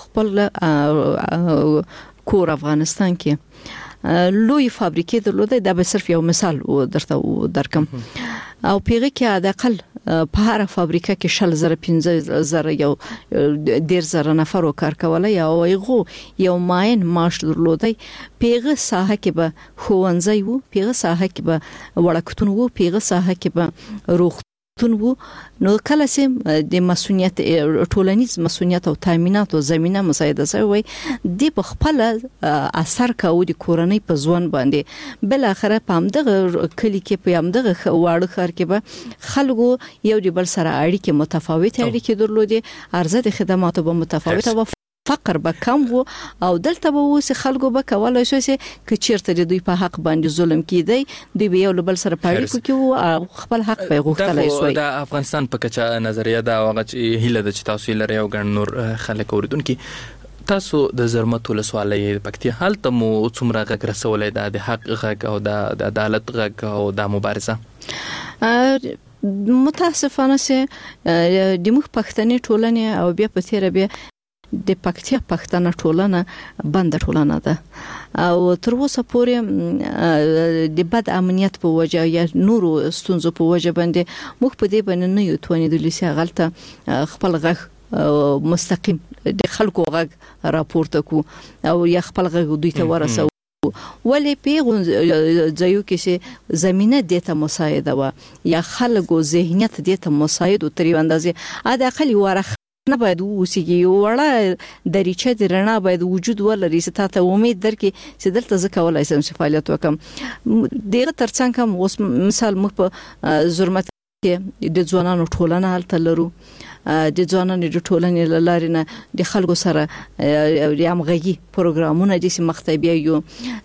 خپل کور افغانستان کې لوی فابریکې درلوده دا به صرف یو مثال درته درکم او پیغه کې د اقل په هر فابریکه کې شل زره پنځه زره یو ډیر زره نفر کار کولای او یغو یو ماین ماش درلودای پیغه ساحه کې به خوونځي وو پیغه ساحه کې به وړکتون وو پیغه ساحه کې به روغ تون وو نو کله چې د مسؤلیت ټولنیز مسؤلیت او تامینات او زمينه مساعده شوی د په خپل اثر کاوه د کورنۍ په ځوان باندې بل اخره پامدغه کلی کې پامدغه واړه خر کې به خلکو یو د بل سره اړیکې متفاوت اړیکې درلودي ارزه د خدماتو به متفاوت او فقر به کم وو او دلته به وس خلکو به کولای شي چې کچیرته دوی په حق باندې ظلم کیدی دوی به یو بل سره پاړې کوي او خپل حق به غوښتلای شي د افغانستان په کچا نظریه دا هغه چې هله د تاسو لري او ګڼ نور خلک اوریدونکو تاسو د زرمت ولسوالۍ پکتیا حالت مو څومره غږ رسولای د حق غږ او د عدالت غږ او د مبارزه متاسفانه سه د مخ پښتني ټولنه او بیا په تیر بیا د پکتیا پښتنه ټولنه بند ټولنه ده او تر اوسه پورې د بد امنیت په وجه یا نورو ستونزو په وجه باندې موږ په دې باندې نه یو توانیدل چې غلطه خپل غږ مستقیم د خلکو غږ راپورته کو او یا خپل غږ دوی ته ورسو ولې پیغون ځایو کې زمينه دته مساعده و یا خلکو ذهنیت دته مساعد او تر اندازې ا د اقل ورخ نه باید وسیږي وړه دریچه د رڼا باید وجود ولري چې تاسو امید درکې چې دلته ځکه ولای سم فعالیت وکم دغه ترڅنګ هم اوس مثال مخ په زرمت کې د ځوانانو ټولنه هلته لرو د ځوانانو د ټولنې لارې نه د خلکو سره د همغږي پروګرامونه د مختبي یو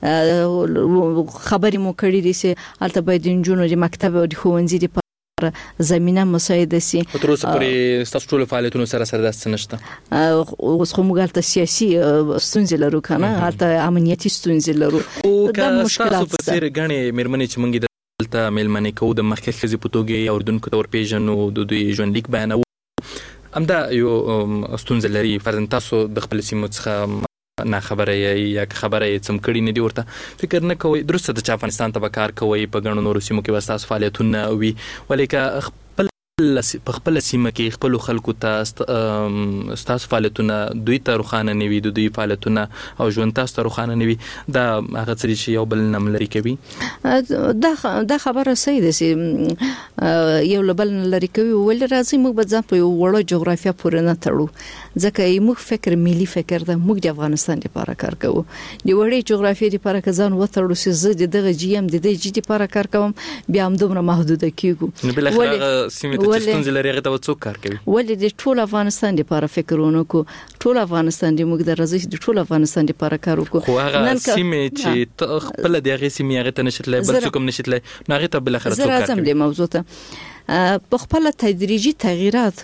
خبرې مو کړې دي چې هلته باید د نجونو د مکتب او د ښوونځي د زمينه مساعده سي تر اوسه پورې تاسو ټول فعالیتونو سره سره داسې نشته اوس خو موږ ته سیاسي ستونزې لرو کنه هلته امنیتي ستونزې لرو دا مشکلات په څیر غني مېرمنې چې موږ دلته مېلمنې کوو د مخکې خزي په توګه اردوونکو تور پیژنو د دوی ژوند لیک بیانو امدا یو ستونزې لري فرض تاسو د خپل سیمو څخه نه خبره یا خبره سم کړي نه دی ورته فکر نه کوي درسته د افغانستان ته کار کوي په غنو نور سیمو کې واساس فعالیتونه وي ولیکه خپل په خپل سیمه کې خپل خلکو ته ستاسو فعالیتونه دوی ته روخانه نیوي دوی فعالیتونه او ژوند تاسو ته روخانه نیوي دا هغه څه چې یو بل نم لري کوي دا دا خبره صحیح ده چې یو بل لري کوي ول راځي موږ به ځان په یو وړو جغرافیا پورې نه تړو ځکه موږ فکر ملي فکر ده موږ د افغانستان لپاره کار کوو د وړې جغرافیا لپاره ځان وتړو چې زه د دغه جی ام د دې جی لپاره کار کوم بیا هم دومره محدوده کیږي نو بل اخر سیمه ستونزې لري هغه ته څوک کار کوي ولې د ټول افغانستان لپاره فکرونه کو ټول افغانستان د موږ د راځي د ټول افغانستان لپاره کار وکړو خو هغه سیمه چې خپل دغه سیمه هغه ته نشتله بل څوک هم نشتله نو هغه ته بل اخر څوک کار کوي د موضوع ته په خپل تدریجي تغیرات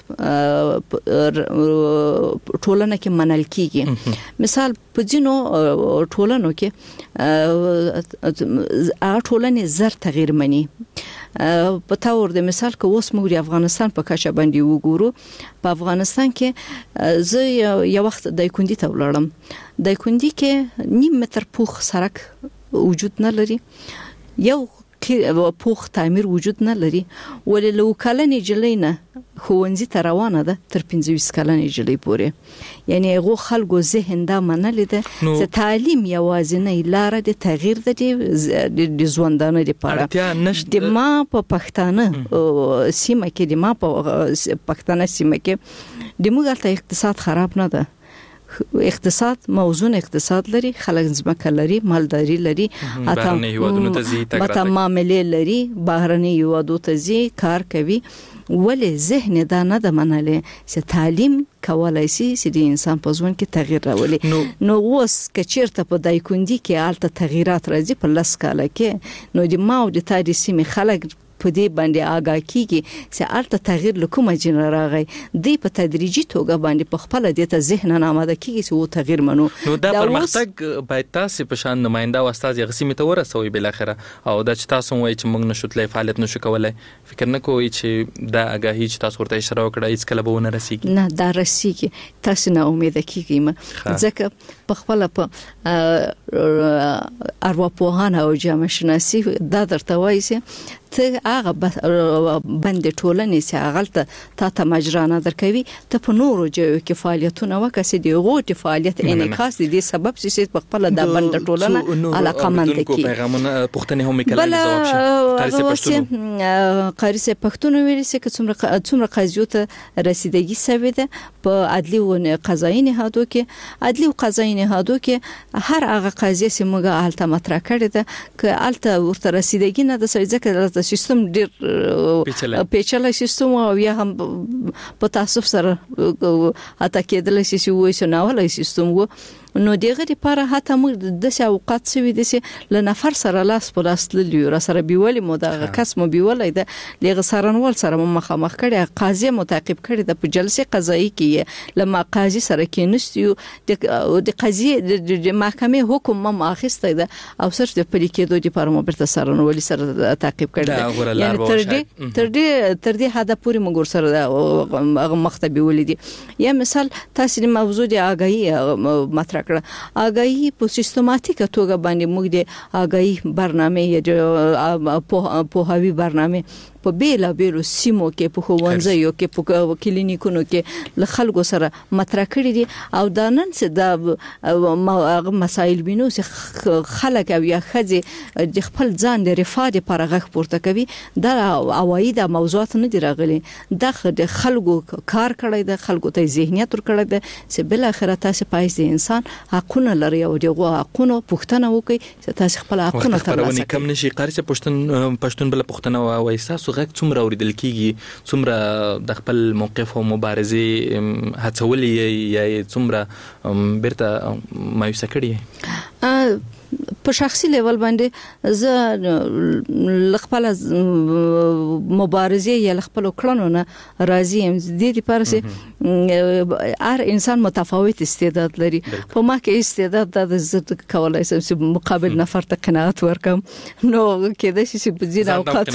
ټولنه کې منل کیږي مثال په ځینو ټولنو کې هغه ټولنه زر تغییر مني په تاور د مثال کې اوس موږ د افغانستان په کچه باندې وګورو په افغانستان کې زه یو وخت د کندي ته ولاړم د کندي کې نیم متر پوخ سړک وجود نه لري یو پوخ تعمیر وجود نه لري ولې لو کلنې جلینا خوونځي ته روانه ده تر پنځه کلنې جلی پورې یعنی هغه خلکو ذهن دا منل دي چې تعلیم یوازینۍ لار د تغییر د ژوندانه لپاره د ما په پښتانه سیمه کې د ما په پښتانه سیمه کې د موږ ته اقتصاد خراب نه ده اقتصاد موزون اقتصاد لري خلک ځمکه لري مالداري لري اته ماته معاملې لري بهرني یوادو ته زی کار کوي ولې ذهن دا نه د منلې چې تعلیم کولای شي چې د انسان په ژوند کې تغییر راولي نو اوس کچیرته په دای کندي کې الته تغیرات راځي په لاس کاله کې نو د ماو د تاریخ سیمه خلک په دې باندې آگاه کیږي چې الته تغییر لکومه جن راغی دی په تدریجي توګه باندې په خپل د ته ذهن نه آماده کیږي چې و تغییر منو نو دا پرمختګ باید تاسو په شان نماینده او استاد غسیمه ته ورسوي بل اخره او دا چې تاسو وایي چې موږ نشوتلې فعالیت نشو کولای فکر نه کوئ چې دا آگاهی چې تاسو ورته اشاره وکړه هیڅ کله به ونه رسیږي نه دا رسیږي تاسو نه امید کیږئ ځکه په خپل په ارواپوهانه او جامعه شناسي دا درته وایي چې ته هغه بند ټولنې چې هغه ته ته مجرانه درکوي ته په نورو ځایو کې فعالیتونه وکړي دی غوټي فعالیت انعکاس دي سبب چې په خپل د بند ټولنه علاقه مند کی پیغامونه پښتنې هم کله جواب شي قاریسه پښتون قاریسه پښتون ویل چې څومره څومره قضیو ته رسیدګي سوي ده په عدلي او قضایي نهادو کې عدلي او قضایي نهادو کې هر هغه قضیه چې موږ الته مطرح کړې ده ک الته ورته رسیدګي نه د ځکه سیستم ډیر پیچلې سیستم او یا هم په تاسو سره اته کېدل شي چې وایي چې ناوله سیستم وو نو دغه لپاره هته موږ د څه اوقات سوي دي چې ل نفر سره لاس په لاس للی را سره بیولې مو د کس مو بیولې ده لغه سرنوال سره مخامخ کړي قاضي متعقب کړي د جلسه قضایي کې لما قاضي سره کې نستیو د قاضي د محکمې حکم ما اخیسته ده او سر د پلي کېدو لپاره مو برته سرنوال سره تعقیب کړي یعنی تر دې تر دې تر دې هدا پوری موږ سره هغه مختبي ولیدي یا مثال تاسو د موضوع د آگاهی مطرح آگاهی په سیستماتیکه توګه باندې موږ د آگاهی برنامه یا پوهاوی برنامه په بیلا بیلو سیمو کې په خوانځیو کې په کلینیکونو کې ل خلکو سره مطرح کړی دي او دا نن څه د مسایل بینو چې خلک او یا خځې د خپل ځان د رفاه لپاره غږ پورته کوي دا اواید موضوعات نه دی راغلي د خلکو کار کړی د خلکو ته ذهنیت ور کړی د چې بل اخر تاسو پایز انسان حقونه لري او دغه حقونه پوښتنه وکړي چې تاسو خپل حقونه ترلاسه کړئ. کم نشي قاری چې پښتون پښتون بل پښتنه او احساس غږ څومره اوریدل کیږي، څومره د خپل موقف او مبارزه هڅولې یا څومره بیرته مایوسه کړي. په شخصي لیول باندې زه خپل مبارزه یا خپل کړنو نه راضي یم. د دې لپاره چې هر انسان متفاوت استعداد لري. په ما کې استعداد د زړه کولای شم چې مقابل نفر ته قناعت ورکم، نو کېدای شي چې په ځینې اوقات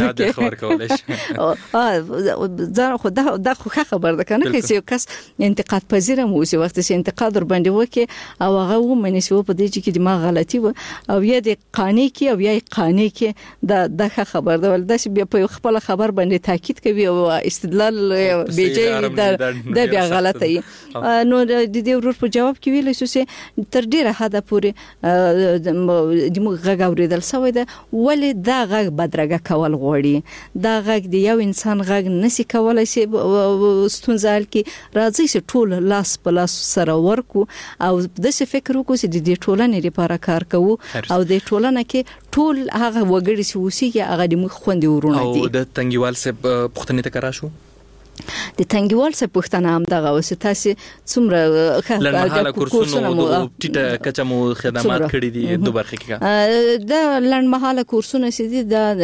کې ځان خو دا خو خبر ده کنه چې کس انتقاد پذیر مو اوسي، وخت چې انتقاد ور باندې وکي او هغه ومني چې په دې کې د ما غلطي و او یا د قانې کې او یا قانې کې دا د خبر ده، ولدا چې بیا په خپل خبر باندې تاکید کوي او استدلال بیجې د بیا غلطه ای. نو د دې ورور په جواب کې ویل چې تر ډیره حد پورې د موږ غوړېدل سوی ده، ولې دا غږ بدرګه کول غوړي، دا غږ د یو انسان غږ نسی کولای شي ستونزال کې راځي چې ټول لاس په لاس سره ورکو او د څه فکر وکړو چې د دې ټولنې لپاره کار کوو او د ټولنه کې ټول هغه وګړي چې اوسېږي هغه د مخ خوندې ورونه دي. او د تنګیوال سه پښتنې ته کرا شو د تنګیوال څخه پښتنه هم دغه وسته څومره لنډمهاله کورسونه مو د ټیټه کچه مو خدمات کړې دي دوه برخه کې د لنډمهاله کورسونه سي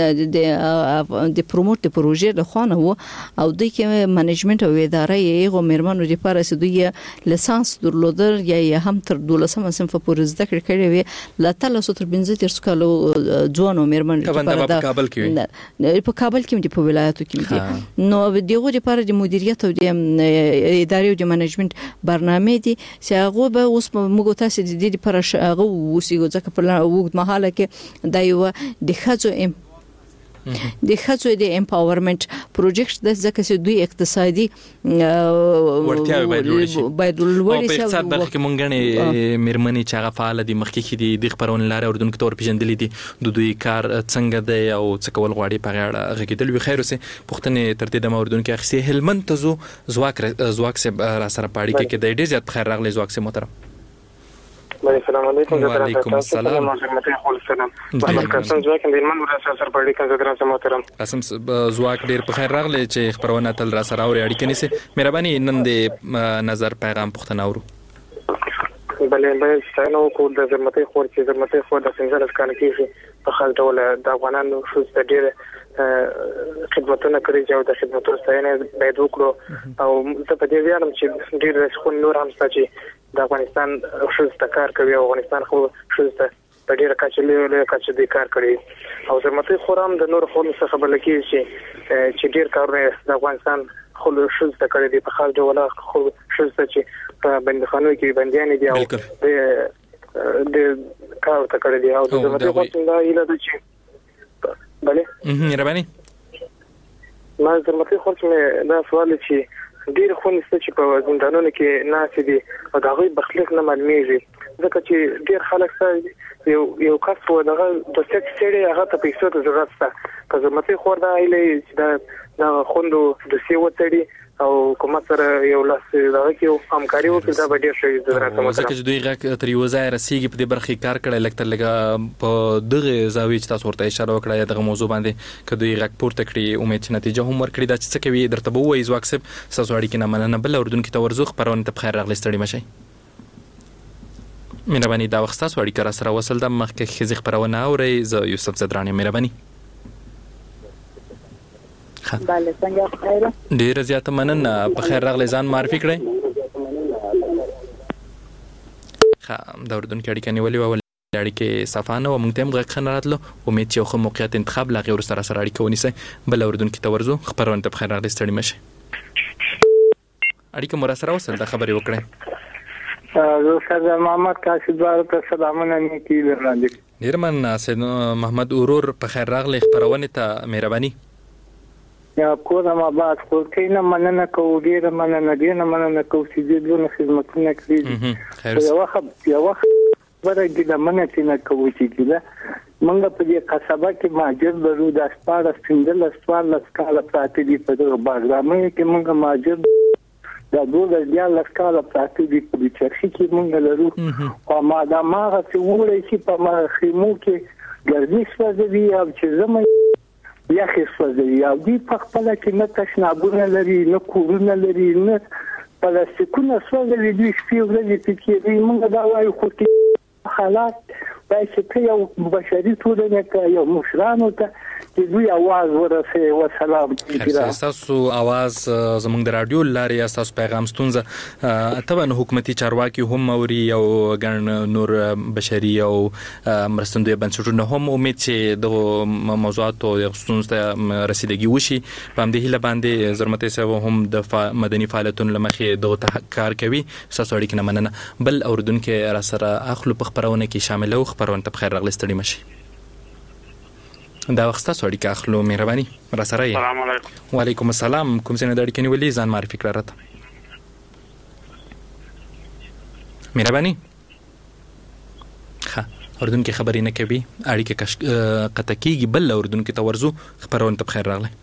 د د پروموټ پروژې د خوانه وو او د کې منیجمنت او اداره یې غو مرمنو لپاره چې دوی لیسانس درلودل یا هم تر دولسمه صنف پورې زده کړې کړې وي لاته له ستر بنځه تر سکالو ځوانو مرمنو لپاره په کابل کې په کابل کې په ولایتو کې نو دغه لپاره د مدیریت او د ادارې او د منیجمنت برنامه دي چې هغه به اوس موږ تاسو د دې لپاره هغه وسیګو ځکه په وګت مهاله کې د یو د خځو د خځو د امپاورمنت پروجیکټ د ځکه چې دوی اقتصادي ورتیاوي باید لوړ شي باید لوړ شي. په اقتصاد برخه کې مونږ غني مرمنې چې هغه فعال دي مخکې دي د خبرون لاره اردن کې تور پیژندلې دي د دوی کار څنګه دی او څه کول غواړي په اړه غږیدل وي. خیر اوسه پښتنې تر دې د اردن کې اخسي هلمند ته زو زواک زواک سه را سره پاړي کې کې د ډېر زیات خیر راغلي زواک سه محترم. السلام علیکم. وعلیکم السلام. محمد قاسم زواک د هلمند ولایت سره پاړي کې زدران محترم. قاسم زواک ډېر په خیر راغلي چې خبرونه تل را سره اوري اړیکې نيسي. مهرباني نن د نظر پیغام پښتنه اورو. بلې بلې ستنو کول د زمته خور چې زمته خور د څنګه کار کوي په خاص ډول د افغانانو شوز د ډېر خدمتونه کړی چې د خدماتو ستاینه باید وکړو او زه په دې ویاړم چې ډېر رسخون نور هم ستاسو د افغانستان شوز د کار کوي او افغانستان خو شوز د ډېر کچلې له کچې د کار کوي او زمته خور هم د نور خو څخه بل کې چې چې ډېر کارونه د افغانستان خو شوز د کړی دی په خاص ډول خو شوز چې په بندخانو کې بنديان دي او د د کار ته کړی دی او د زمته خو څنګه ایله د چې بله مهرباني ما زمته خو چې دا سوال چې ډیر خو نشته چې په زندانونو کې ناس دي او دا غي بخلیق نه معلومیږي ځکه چې ډیر خلک سره یو یو کس و دغه د څه چې هغه ته پیسې ته ضرورت ده که زمته خو دا ایله چې دا دا خوندو د سی وټړي او کوم سره یو لاس دغه کې همکاري وکړي دا به ډیر شي ضرورت ده ځکه چې دوی غږ تر یو ځای رسیدي په دې برخه کار کړي لکه لګه په دغه زاویه چې تاسو ورته اشاره وکړه دغه موضوع باندې کله دوی غږ پورته کړي امید چې نتیجه هم ورکړي دا چې څه کوي درته به وایي ځواک سب تاسو اړیکې نه مننه بل اردن کې تورزخ پرونه ته بخیر راغلی ستړي مشي. مهرباني دا وخت تاسو اړیکه را سره وصل د مخکې خزي خبرونه اوري زه یوسف زدرانی. مهرباني بله څنګه خیره ډیر زیاته مننه په خیر راغلی ځان معرفي کړئ. ښه د اردن کې اړیکه نیولې وه اړیکې صفانه و موږ ته هم غږ ښه نه راتلو امید چې یو ښه موقعیت انتخاب له هغې وروسته را سره اړیکه ونیسئ بل اردن کې ته ورځو خپرونه ته په خیر راغلی ستړي مه شئ. اړیکه مو را سره وصل دا خبرې وکړئ. زه استاد محمد کاشف دواره ته سلامونه نیکي درلانده. ډېر مننه سید محمد ورور په خیر راغلی خپرونې ته مهرباني. یا کور ما بعد خو کینه مننه کو ډیره مننه ډیره مننه کو چې دې دونه خدمتونه کړې یو وخت یو وخت ورګی د مننه چې نه کوو چې کله منګه په دې قصبه کې ماجر درو د اسپار سندل اسپار لسکاله پاتې دي په دغه بازارمه کې منګه ماجر د دوه دیالس کاله پراته دي په چرخي کې مونږ لرو او ما دا ماغه چې وړي چې په ما خیمو کې ګردش وځي او چې زموږ یا خصوصي او دی په خپل کې نه تشنابونه لري نه کورونه لري نه پلاستیکونه سوالي دي چې ورځې کې دي موږ دا وایو خو کې حالات باید چې یو بشري ټولنه کې یو مشرانو ته چې دوی आवाज ورسه و سلام کیږي تاسو आवाज زموږ د رادیو لارې تاسو پیغام ستونزه طبعا حکومتي چارواکي هم موري او ګڼ نور بشري او مرستندوی بنسټونه هم امید چې د موضوعات او ستونزو رسیدګي وشي په همدې هیله باندې زرمته سره هم د مدني فعالیتونو لمخې د کار کوي تاسو اړیکې نه مننه بل اوردونکو را سره اخلو په خبرونه کې شامل او خبرونه ته بخیر راغلی ستړي مشي دا وخت تاسو اړیکه اخلو مهرباني را سره یې السلام علیکم وعلیکم السلام کوم څه نه د اړیکې نیولې ځان معرفي کړه راته مهرباني ها اردن کې خبرې نه کوي اړیکه قطع کیږي بل اردن کې تورزو خبرونه ته بخیر راغلی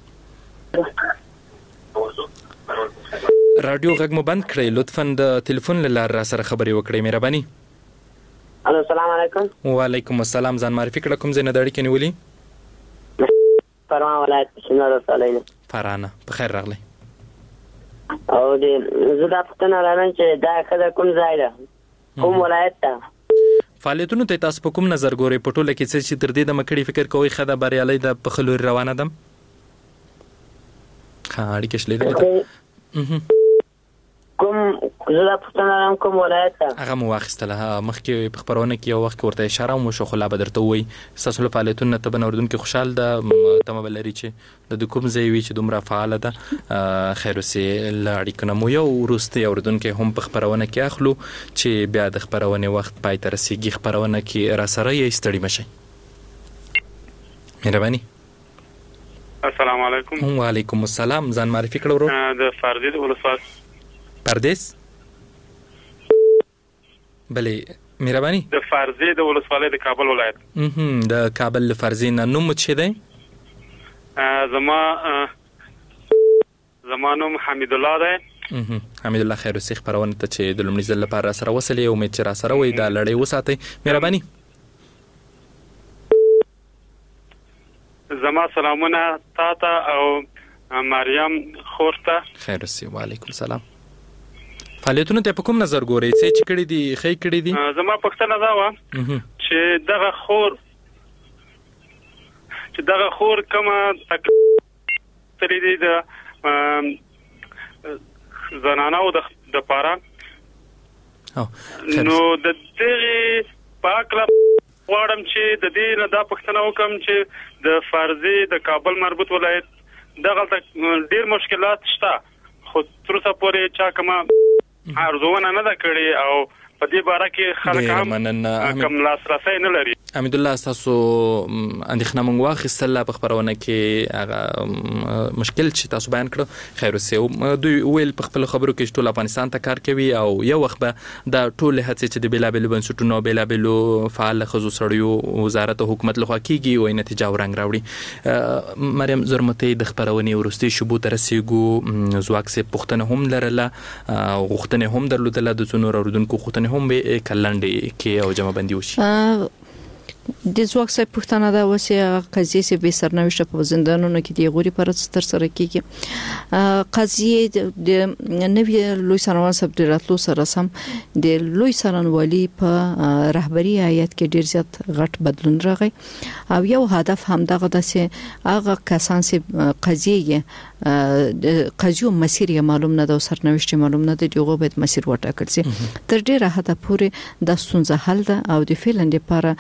رادیو غږ مو بند کړئ لطفا د ټلیفون لاره را سره خبرې وکړئ مهرباني السلام علیکم وعلیکم السلام ځان معرفي کړه کوم ځای نه د اړیکې نیولې فرمان ولایت شنو رسالینه فرانه بخیر راغلی او دې زه دا پښتنه راغلم چې دا خدای کوم ځای ده کوم ولایت ته فعالیتونو ته تاسو په کوم نظر ګورئ په ټوله کې چې تر دې د مکړې فکر کوئ خدای بریالي د پخلور روانه دم خاړي کې شلې ده کوم زړه پښتنه رام کوم ولایت ته هغه مو واخیستله مخکې په خبرونه کې یو وخت ورته اشاره مو شو خلا بدرته وای تاسو له فعالیتونو ته بنوردون کې خوشحال ده تمام لري چې د کوم ځای وی چې دومره فعال ده خیر وسه لاړی کنه مو یو ورسته اوردون کې هم په خبرونه کې اخلو چې بیا د خبرونه وخت پای تر رسیدي خبرونه کې را سره یې ستړي مشي مهرباني السلام علیکم وعلیکم السلام ځان معرفي کړو ورو د فردید ولسواس پردیس بلې مهرباني د فرزي د ولسوالۍ د کابل ولایت هم د کابل فرزي نه نوم څه دی زما زما نوم حمید الله دی حمید الله خیر وسې خبرونه ته چې د لومړي ځل لپاره سره وسلې امید چې را سره وي دا لړۍ وساتئ مهرباني زما سلامونه تاته او مریم خورته خیر وسې وعلیکم السلام فعالیتونو ته په کوم نظر ګورئ چې کړي دي خې کړي دي زما پښتنه دا و چې دغه خور چې دغه خور کومه تکلیف دي د زنانو د د پاره نو د دې پاکله وړم چې د دې نه دا پښتنه وکم چې د فرزي د کابل مربوط ولایت دغه ډیر مشکلات شته خو تر اوسه پورې چا کومه ارزونه نه ده کړې او په دې باره کې خلک هم کوم لاسرسی نه لري حمید الله تاسو اندېښنه مونږ واخیستله په خبرونه کې هغه مشکل چې تاسو بیان کړو خیر اوسه دوی ویل په خپل خبرو کې ټول افغانستان ته کار کوي او یو وخت به د ټول هڅې چې د بلابل بنسټونو بلابل فعال خزو سړیو وزارت حکومت لخوا کیږي او نتیجه ورنګ راوړي مریم زرمته د خبرونه ورستي شوبو تر رسیدو زواک سه پښتنه هم لرله غوښتنه هم درلودله د څونو اوردونکو غوښتنه هم به کلنډي کې او جمع بندي وشي د ځواک صاحب پښتنه دا وسه قضیه سه به سرنوشت په زندانونو کې دی غوري پر تر سره کیږي قضیه د نوی لوی سرنوال صاحب د راتلو سره سم د لوی سرنوالي په رهبری هیئت کې ډیر زیات غټ بدلون راغی او یو هدف هم دغه د سه هغه کسان سه قضیه د قضیو مسیر معلوم نه د سرنوشت معلوم نه دی دغه باید مسیر وټاکل شي تر ډیره حد پورې د ستونزه حل ده او د فعلند لپاره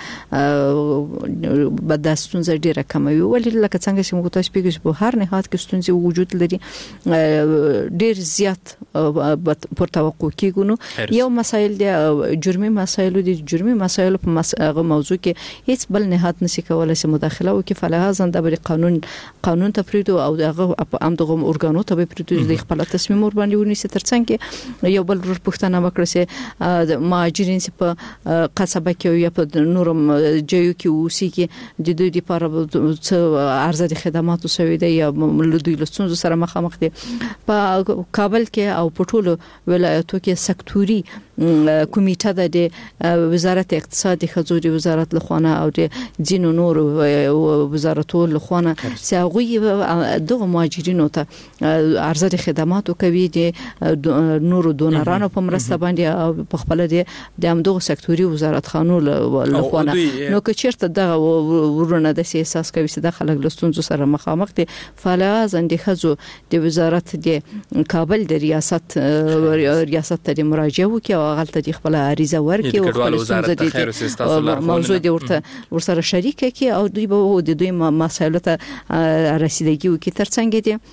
بد ستونزه ډیره کموي ولې لکه څنګه چې موږ تاسو پیګش په هر نهاد کې ستونزه وجود لري ډیر زیات پر توقع کېږي یو مسایل دي جرمي مسایل دي جرمي مسایل په مسغه موضوع کې هیڅ بل نهاد نشي کولای چې مداخله وکړي فلهذا د بل قانون قانون ته پریدو او دغه هم دغه اورګانو ته پریدو د خپل تصمیم ور باندې ونیسي ترڅنګ یو بل ور پښتنه وکړي چې مهاجرین په قصبه کې یا په نورم ځایو کې اوسېږي د دوی لپاره څه ارزه خدماتو سوي دي یا دوی له ستونزو سره مخامخ دي. په کابل کې او په ټولو ولایتو کې سکتوري کمیټه ده د وزارت اقتصاد خزو د وزارت لخوانه او د جنو نور وزارتو لخوانه ساغوي دغه مهاجرینو ته ارزه خدماتو کوي د نور دونرانو په مرسته باندې او په خپل د همدغه سکتوري وزارت خانو لخوانه نو که چیرته دغه ورونه د احساس کوي چې د خلک لستونزو سره مخامخ دي فعالیت اند خزو د وزارت د کابل د ریاست ریاست ته مراجعه وکړي او غلطه د خپل عریضه ورکړي او خپل ستونزې د موضوع د ورته ورسره شریک کړي او دوی به د دوی مسایلو ته رسیدګي وکړي ترڅنګ دي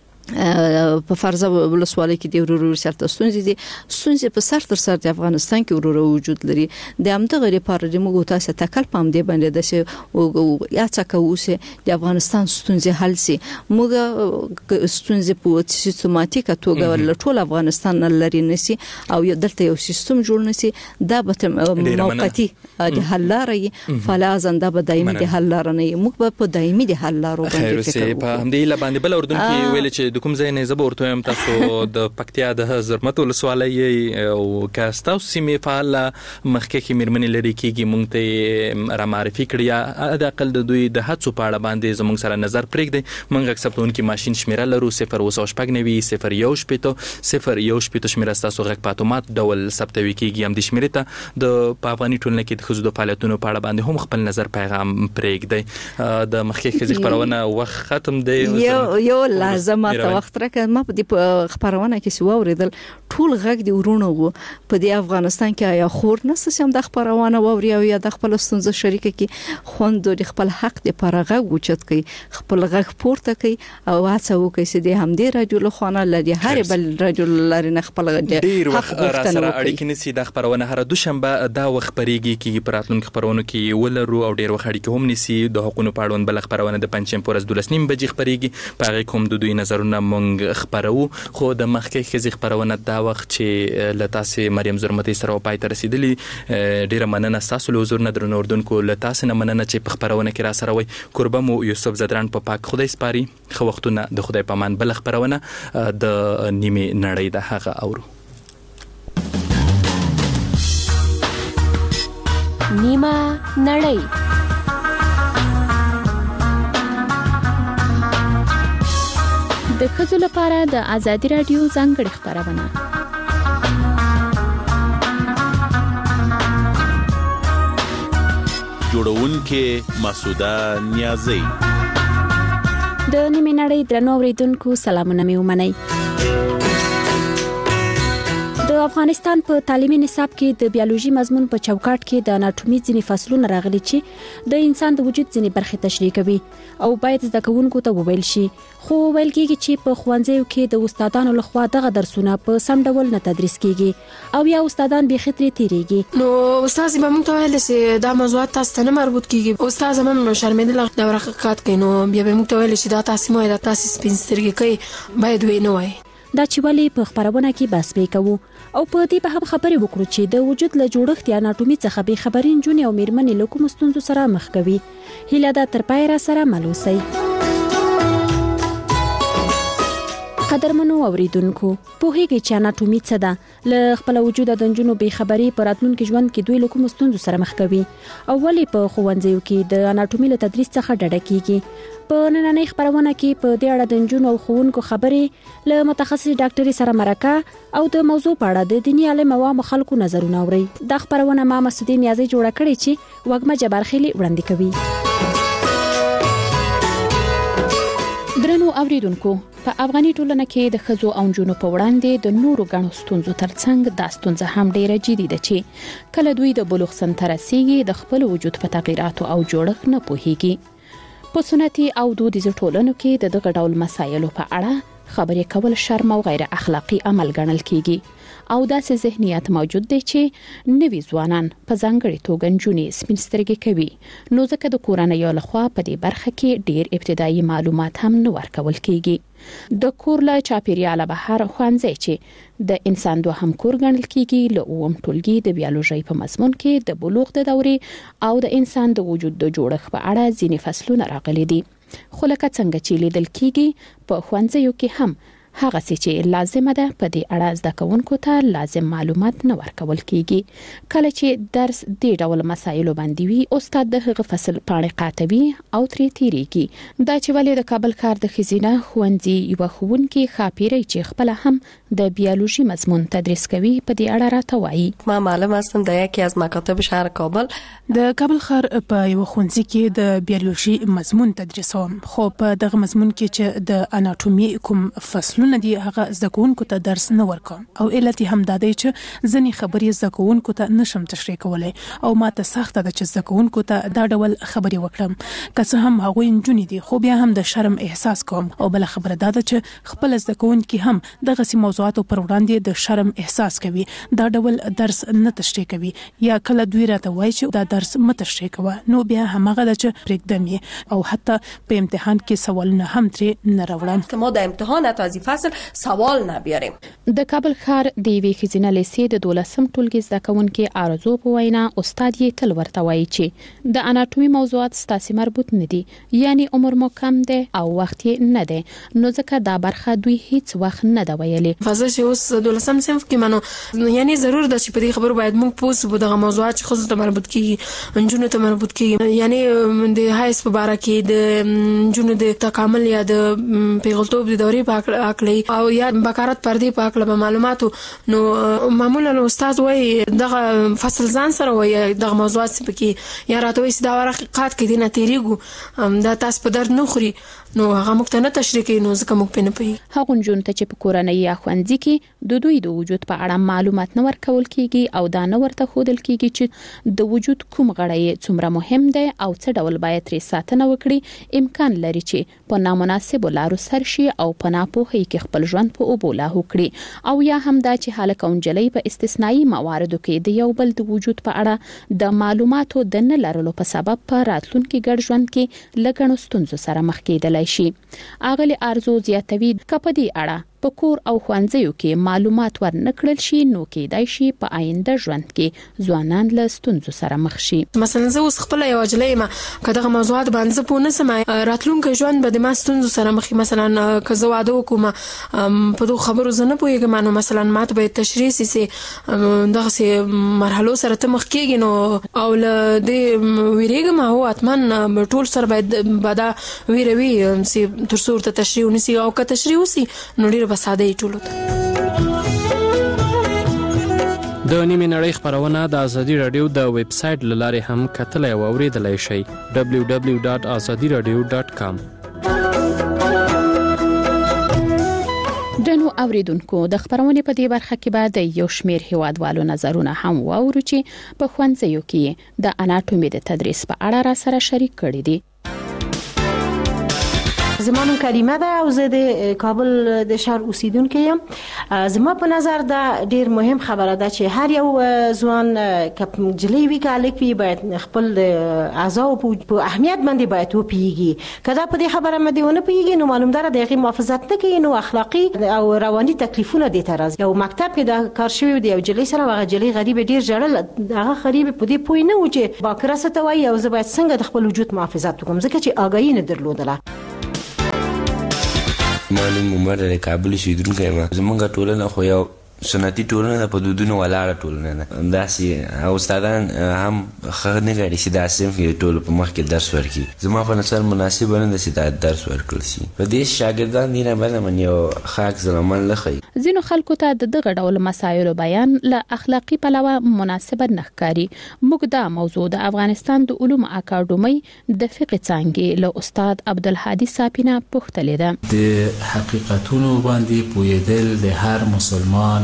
په فرضه ولسوالۍ کې د ورورو سره ستونزې دي ستونزې په سر تر سر د افغانستان کې ورورو وجود لري د همدغه لپاره د موږ تاسو تکل پام دی باندې د څه یا څه کوسه د افغانستان ستونزې حل سي موږ ستونزې په سیستماتیکه توګه له ټول افغانستان لري نسی او دلته یو سیستم جوړ نسی دا به موقتی د حل لارې فلازم دا به دایمي د حل لار نه موږ په دایمي د حل لارو باندې فکر وکړو. په همدې لباندې بل اردن کې ویل چې کوم ځای نه زبر ورته هم تاسو د پکتیا د زرمت ولسوالۍ او کاستو سیمه فعال مخکې کې مرمنې لري کېږي مونږ ته را معرفي کړیا د اقل د دوی د هڅو په اړه باندې زموږ سره نظر پرېږدي مونږ اکسپټونکو ماشين شمیره لرو صفر وسوشپګ نوي صفر یو شپته صفر یو شپته شمیره تاسو غږ پاتومات ډول ثبتوي کېږي هم د شمیره ته د پاپانی ټولنه کې د خزو د فعالیتونو په اړه باندې هم خپل نظر پیغام پرېږدي د مخکې کې خبرونه وخت ختم دی یو یو لازمه وخت راکړه ما په دې خبرونه کې سو اوریدل ټول غږ دی ورونه وو په دې افغانستان کې یا خور نس سم د خبرونه ووري او یا د خپل ستونزه شریک کې خوند د خپل حق د پرغه وچت کوي خپل غږ پورته کوي او هڅه وکړي چې د همدې رجل خانه لدی هر بل رجل لري خپل ډیر وخت سره اړیکې نسی د خبرونه هر دوشنبه دا وخت پرېږي کې پراتلونکو خبرونه کې ولرو او ډیر وخت اړیکې هم نسی د حقوقو په اړه بل خبرونه د پنځم پورز دولس نیم بجې خبرېږي په کوم د دوی نظرونه مونږ خبرو خو د مخکې خزي خبرونه دا وخت چې لتاسه مریم زرمتي سره پای ته رسیدلی ډیره مننه تاسو له حضور ندر نوردونکو لتاسه نه مننه چې په خبرونه کې را سره وای قربه مو یوسف زدران په پاک خدای سپاري خو وختونه د خدای پامان بل خبرونه د نیمه نړۍ د هغه اورو نیمه نړۍ د ښځو لپاره د ازادي رادیو ځانګړي خبرونه جوړونکې مسعوده نیازی د نیمه نړۍ درنو اوریدونکو سلامونه مې ومنئ. د افغانستان په تعلیمي نصاب کې د بیولوژي مضمون په چوکاټ کې د اناټومي ځینې فصلونه راغلي چې د انسان د وجود ځینې برخې تشریح کوي او باید زده کوونکو ته وویل شي خو ویل کېږي چې په ښوونځیو کې د استادانو لخوا دغه درسونه په سم ډول نه تدریس کېږي او یا استادان به خطرې تیریږي. نو استاد به موږ ته ویل چې دا موضوعات تاسو ته نه مربوط کېږي استاد هم نو شرمېدل دا ورقات کوي نو بیا به موږ ته ویل چې دا تاسو مو دا تاسو سپین سترګې کوي باید وې نه وای دا چې ولې په خبرونه کې بس به کوو او په دې په هم خبرې وکړو چې د وجود له جوړښت یا اناټومي څخه به خبرین جون او میرمنې له کوم ستونزو سره مخ کوي. هیله ده تر پای را سره مل اوسئ. قدرمنو اوریدونکو پوهیږئ چې اناټومي څه ده له خپل وجود د جنونو به خبرې پر راتلونکي ژوند کې دوی له کوم ستونزو سره مخ کوي او ولې په ښوونځیو کې د اناټومي له تدریس څخه ډډه کیږي. په نننۍ خبرونه کې په دې اړه د جنونو او ښوونکو خبرې له متخصص ډاکټري سره مرکه او د موضوع په اړه د دیني عالم او عام خلکو نظرونه اوري. دا خبرونه ما مسعودي نیازی جوړه کړې چې وګمه جبارخیلی وړاندې کوي. درنو اوریدونکو په افغاني ټولنه کې د ښځو او نجونو په وړاندې د نورو ګڼو ستونزو ترڅنګ دا ستونزه هم ډیره جدي ده چې کله دوی د بلوغ سن ته رسیږي د خپل وجود په تغییراتو او جوړښت نه پوهیږي. په سنتي او دودیزو ټولنو کې د دغه ډول مسایلو په اړه خبرې کول شرم او غیر اخلاقی عمل ګڼل کیږي او داسې ذهنیت موجود دی چې نوي ځوانان په ځانګړي توګه نجونې سپین سترګې کوي نو ځکه د کورنۍ لخوا په دې برخه کې ډیر ابتدایي معلومات هم نه ورکول کیږي د کور له چاپیریاله بهر خوانځي چې د انسان دوهم کور ګڼل کیږي له اوم ټولګي د بیولوژي په مضمون کې د بلوغ د دورې او د انسان د وجود د جوړښت په اړه ځینې فصلونه راغلي دي خو لکه څنګه چې لیدل کیږي په خوانځیو کې هم هغه چې لازمه ده په دې اړه زده کوونکو ته لازم معلومات نه ورکول کیږي کله چې درس د ډول مسایلو باندې وي استاد د هغه فصل پاڼې قاطوي او ترې تیریږي دا چې ولې د کابل ښار د خزینه ښوونځي یو ښوونکي خاپیری چې خپل هم د بیولوژی مضمون تدریس کوي په دې اړه راته وایي ما معلم هستم در یکی از مکاتب شهر کابل د کابل ښار په یو ښوونځي کې د بیولوژی مضمون تدریسوم خو په دغه مضمون کې چې د اناتومي کوم فصلونه دي هغه زده کوونکو ته درس نه ورکوم او علت هم دا دی چې ځنی خبرې زده کوونکو ته نشم تشریح کولای او ماته سخت ده چې زده کوونکو ته دا ډول خبرې وکړم که څه هم هغه نجونې دي خو بیا هم د شرم احساس کوم او بل خبره دا ده چې خپل زده کوونکي هم دغه سي موضوعات پر وړاندې د شرم احساس کوي دا ډول درس نه تشریح کوي یا کله دوی راته وایي چې دا درس مت تشریح کوه نو بیا همغه د چې پرېږدم او حتی په امتحان کې سوالونه هم ترې نه راوړم که ما د امتحان حتی از فصل سوال نه بیاریم د کابل ښار د وی خزینه لیسې د دولسم ټولګي زده کوونکي ارزو په وینا استاد یې تل ورته وایي چې د اناتومي موضوعات ستاسو مربوط نه دي یعنی عمر مو کم دی او وخت یې نه دی نو ځکه دا برخه دوی هیڅ وخت نه دا ویلي فازه چې اوس دولسم صنف کې منو یعنی ضرور د چې په دې خبرو باید موږ پوس دغه موضوعات چې خصوصا مربوط کیږي انجونو ته مربوط کیږي یعنی د هایس په اړه کې د انجونو د تکامل یا د پیغلتوب د دورې په اړه او یا بکارت پردې په اړه معلوماتو نو معمولا استاد وای دغه فصل ځان سره وای دغه موضوعات پکې یا راته وای دا ورقات کې دینه تیریګو دا تاسو په درد نه خوري نو هغه موږ ته نه تشریح کوي نو ځکه موږ پنه پي هغه جون ته چې په کورنۍ یا خوندې کې د دوی د وجود په اړه معلومات نه ورکول کیږي او دا نه ورته خودل کیږي چې د وجود کوم غړی څومره مهم دی او څه ډول باید ترې ساتنه وکړي امکان لري چې په نامناسب لارو سر شي او په ناپوهۍ کې خپل ژوند په اوبولا وکړي او یا هم دا چې حالک اونجلې په استثنایی مواردو کې د یو بل د وجود په اړه د معلوماتو د نه لرلو په سبب په راتلونکي ګډ ژوند کې لګڼو ستونزو سره مخ کېدل شي اغلی ارزو زیاتوي کپدي اړه په کور او خوانځیو کې معلومات ورنکړل شي نو کېدای شي په آینده ژوند کې ځوانان له ستونزو سره مخ شي مثلا زه اوس خپل یو اجلې ما کداغه موضوعات باندې په نسم راتلونکي ژوند به د ما ستونزو سره مخ مثلا که زه واده وکم په دوه خبرو زنه پويګم نو مثلا ماته به تشریح سي دغه سي مرحلو سره ته مخ کېږي نو او له دې ویریګم هو اتمن ټول سره باید بدا ویروي سي تر څو ته تشریح ونسي او که تشریح وسي نو ډیر بساده ټولو ته د نیمه نړۍ خبرونه د ازادي رادیو د ویب سټ لاره هم کتلای او اوریدلای شئ دبلیو دبلیو ډاټ ازادي رادیو ډاټ کام دنو اوریدونکو د خبرونه په دې برخه کې بعد یو شمیر هیوادوالو نظرونه هم واورو چې په خوانځیو کې د اناتومي د تدریس په اړه را سره شریک کړي دي زمانم کریمه ده او زه د کابل د شهر اوسیدونکو یم زما په نظر دا ډیر مهم خبره ده چې هر یو ځوان کپ جلی وی کالک وی باید خپل اعضاء په اهمیت باندې باید وپیږي کله په دې خبره مده ونه پیږي نو معلوم ده دغه محافظت نه کوي نو اخلاقی او رواني تکلیفونه دي تر یو مکتب کې د کار شوی دی او جلی سره هغه جلی غریب ډیر جړل هغه غریب په دې پوی نه و چې باکره ستوي او زه باید څنګه د خپل وجود محافظت وکم ځکه چې آگاهی نه درلودله معلوم عمر د کابل شیدونکو ما زمونږ ټولنه خو یو سنتي ټولنه په دودونو ولاړه ټولنه ده داسې او استادان هم خغ نه غړي چې داسې په ټولو په مخ کې درس ورکړي زما په نظر مناسب نه ده چې دا درس ورکړل شي په دې شاګردان دي نه باندې من یو خاک زلمن لخي ځینو خلکو ته د دغه ډول مسایلو بیان له اخلاقی پلوه مناسب نه ښکاري موږ دا موضوع د افغانستان د علوم اکاډمي د فقه څانګې له استاد عبدالهادي صاحب نه پوښتلې ده د حقیقتونو باندې پوهیدل د هر مسلمان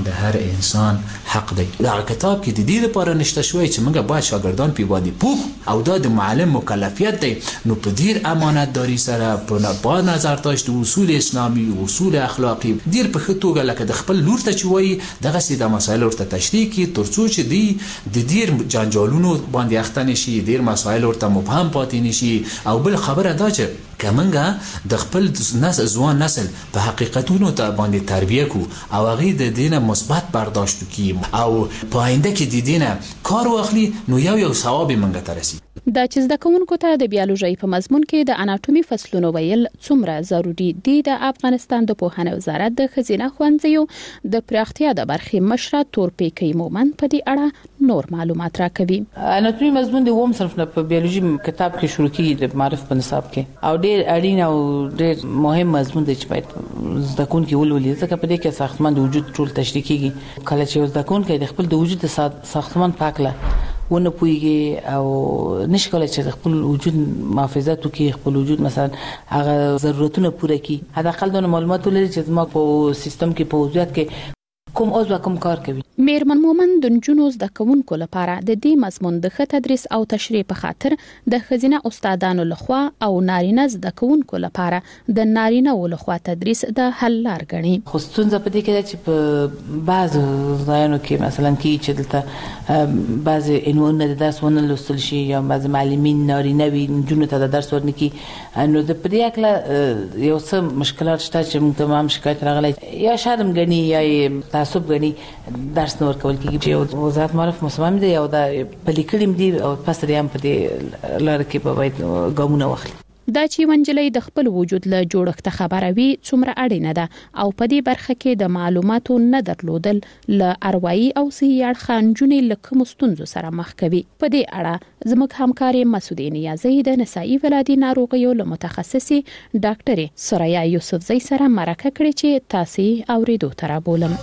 د هر انسان حق دی. دا کتاب کې د دې لپاره نشته شوی چې موږ باید شاګردان په باندې پوه او دا د معلم مکلفیت دی. نو په ډیر امانتداري سره په نظر داشت اصول اسلامي اصول اخلاقی ډیر په ښه توګه لکه د خپل لور ته چې وایي دغه سي د مسایل ورته تشریح کړي ترڅو چې دی د ډیر جنجالونو باندې اخته نشي ډیر مسایل ورته مبهم پاتې نشي. او بل خبره دا چې کمنګه د خپل نسل ځوان نسل په حقیقتونو ته باندې تربیه کو او هغه د دینه مثبت برداشت کی او په آینده کې د دینه کار واخلي نو یو یو ثواب منګه ترسي. دا چې زده کوونکو ته د بیولوژي په مضمون کې د اناټومي فصلونو ویل څومره ضروری دي د افغانستان د پوهنې وزارت د خزینه ښوونځیو د پراختیا د برخې مشره تورپیکی مومند په دې اړه نور معلومات راکوي. اناټومي مضمون د اوم صنف نه په بیولوژي کتاب کې شروع کیږي د معرف په نصاب کې او ډېر اړین او ډېر مهم مضمون دی چې باید زده کوونکي ولولي ځکه په دې کې ساختمان د وجود ټول تشریح کیږي. کله چې زده کوونکي د خپل د وجود ساختمان پاکله ونه پويږي او نشي کولای چې خپل وجود محافظت وکړي خپل وجود مثلا هغه ضرورتونه پوره کړي حد اقل د معلوماتو لري چې زما په سیستم کې په وضعیت کې کوم عضو کوم کار کوي. میرمن مومند د نجونو زده کوونکو لپاره د دې مضمون د ښه تدریس او تشریح په خاطر د خزینه استادانو لخوا او نارینه زده کوونکو لپاره د نارینه ولخوا تدریس د حل لار غني. خصوصا په دې کې چې په بعض ځایونو کې مثلا کې چې دلته بعض عنوانونه د درس ونه لوستل شي یا بعض معلمین نارینه وي نجونو ته د درس ورنکي نو د په دې اکله یو څه مشکلات شته چې موږ تمام شکایت راغلی یا شرم غني یا تعصب غني درس نور کول کیږي. وزارت معرف مصمم دی او دا په لیکلم دی او پس ریم په دې لار کې په وایي ګامونه واخلي. دا چې ونجلې د خپل وجود له جوړښت خبره وي څومره اړینه ده او په دې برخه کې د معلوماتو نه درلودل ل اروایي او صحي اړخ نجونې لکه مستونزو سره مخ کوي. په دې اړه زموږ همکاري مسعودي نیازي د نسایي ولادي ناروغیو له متخصصي ډاکټر سوریا یوسفزۍ سره مرکه کړې چې تاسو اوریدو تر بولم.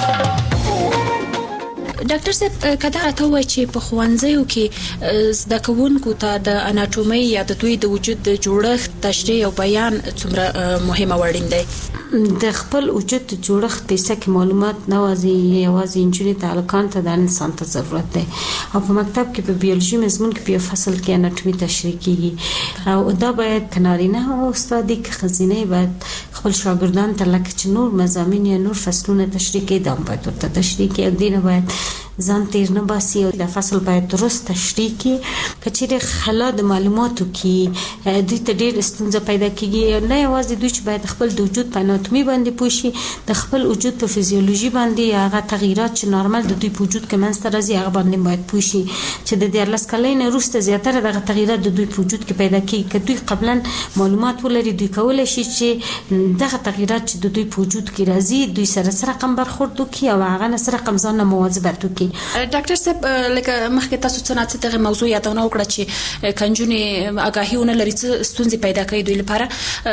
ډاکټر صاحب کدا ته وای چې په خوانځیو کې زده کوونکو ته د اناټومي یا د دوی د وجود د جوړښت تشریح او بیان څومره مهمه وړاندې دی. د خپل وجود د جوړښت په څه کې معلومات نه وازي یوازې انجنیری تعلقان ته د انسان ته ضرورت دی او په مکتب کې په بیولوژي مضمون کې په فصل کې اناټومي تشریح کیږي او دا باید کنارینه او استادي کې خزینه باید خپل شاګردان ته لکه چې نور مضامین یا نور فصلونه تشریح کوي دا باید ورته تشریح کوي دینه باید ځان تیر نه باسي او د فصل باید درست تشریح کړي کچېره خلا د معلوماتو کې دوی ته ډېر ستونزه پیدا کیږي نه یوازې دوی چې باید خپل د وجود په اناټومي باندې پوه شي د خپل وجود په فزیولوژي باندې هغه تغیرات چې نورمال د دوی په وجود کې منځته راځي هغه باندې باید پوه شي چې د دیارلس کلۍ نه وروسته زیاتره دغه تغیرات د دوی په وجود کې پیدا کیږي که دوی قبلا معلومات ولري دوی کولی شي چې دغه تغیرات چې د دوی په وجود کې راځي دوی سره سره رقم برخورد وکړي او هغه نه سره رقم ځان مواظبت وکړي. ډاکټر صاحب لکه مخکې تاسو څنګه دغه موضوع یادونه وکړه چې کنجونې آگاهیونه لري څه ستونزې پیدا کوي دوی لپاره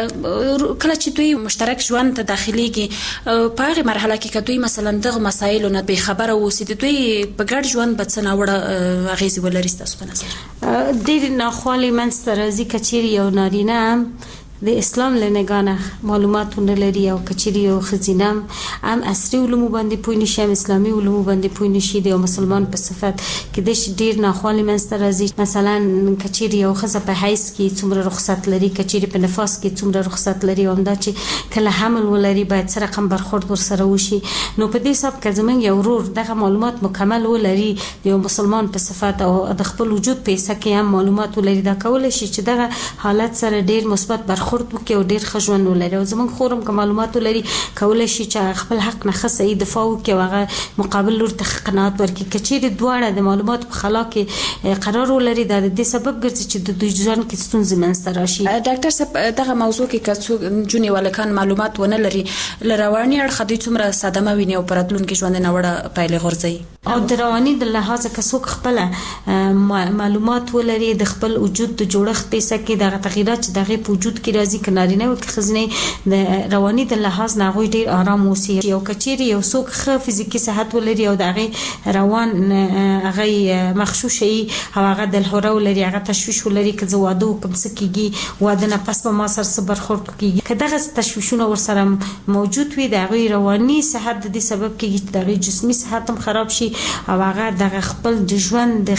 کله چې دوی مشترک ژوند ته داخليږي په هغه مرحله کې که دوی مثلا دغه مسایلو نه به خبره اوسي دوی په ګډ ژوند په څه ناوړه اغیزې ولري تاسو په نظر ډېر ناخوالې منځته راځي کچېرې یو نارینه د اسلام لنګانه معلوماتونه لري او کچېرې یو خزینه هم عصري علومو باندې پوه نشي هم اسلامي علومو باندې پوه نشي د یو مسلمان په صفت کې د ډېر ناخوالې منځته راځي مثلا کچېرې یو ښځه په حیض کې څومره رخصت لري کچېرې په نفاس کې څومره رخصت لري او همدا چې کله حمل ولري باید سره رقم برخورد ورسره وشي نو په دې حساب کې زموږ یو ورور دغه معلومات مکمل ولري د یو مسلمان په صفت او د خپل وجود په حصه کې هم معلومات ولري دا کولای شي چې دغه حالت سره ډېر مثبت برخورد وکړي او ډېر ښه ژوند ولري او زموږ خورم که معلومات ولري کولای شي چې خپل حق نه ښه صحیح دفاع وکړي او هغه مقابل لور ته قناعت ورکړي که چیرې دواړه د معلوماتو په خلا کې قرار ولري دا د دې سبب ګرځي چې د دوی ژوند کې ستونزې منځته راشي. ډاکټر صاحب دغه موضوع کې که څوک نجونې ولکان معلومات ونه لري له رواني اړخه دوی څومره صدمه ویني او په راتلونکي ژوند ناوړه پایلې غورځوي. او د رواني د لحاظ کڅوک خپل معلومات ولري د خپل وجود د جوړښت په سکه د تغیرات چې دغه په وجود کې راځي کنارینه او خزنه د رواني د لحاظ نه غوي ډیر آرام اوسي یو کچيري یو څوک خ فزیکی صحت ولري او دغه روان هغه مخشوشي او هغه د الحوره ولري هغه تشويش ولري که زواده کوم سکیږي واده نه پس په ما سر صبر خورد کیږي که دغه تشويشونه ور سره موجود وي دغه رواني صحت د سبب کیږي دغه جسمي صحت هم خراب شي او هغه د خپل د ژوند د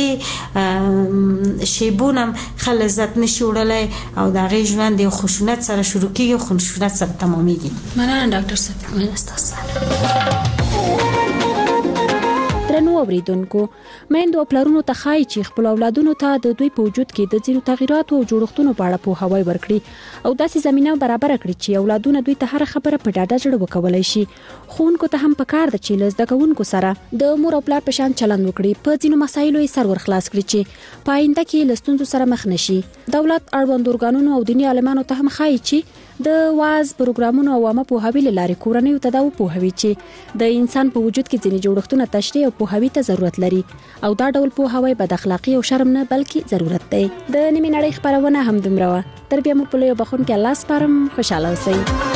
خې شیبونم خلزت نشي وړلای او د غي ژوند د خوشونت سره شروع کیږي او خوشونت سره تمامېږي. مننه ډاکټر صاحب. مننه تاسو. درنو اوریدونکو مېندو پلرونو ته خای چې خپل اولادونو ته د دوی په وجود کې د ځینو تغیراتو او جوړښتونو په اړه پوهاوی ورکړي او داسې زمينه برابر کړي چې اولادونه دوی ته هر خبره په ډاډه ژړ وکولای شي. خوونکو ته هم پکار د چې لز د کوونکو سره د مور او پلار په شان چلند وکړي په ځینو مسایلو یې سر ورخلاص کړي چې پاینده کې لستونزو سره مخ نشي. دولت اړوند ارګانونو او دیني عالمانو ته هم خای چې د واز پروګرامونو او عامه پوهاوی لارې کورنۍ ته دا پوهاوی چې د انسان په وجود کې ځینې جوړښتونه تشریح او پوهاوی ته ضرورت لري او دا ډول پوهاوی بد اخلاقی او شرم نه بلکې ضرورت دی. د نیمه نړۍ خبرونه هم دومره تر بیا مو په لوی بخون کې الله سپارم. خوشاله اوسئ.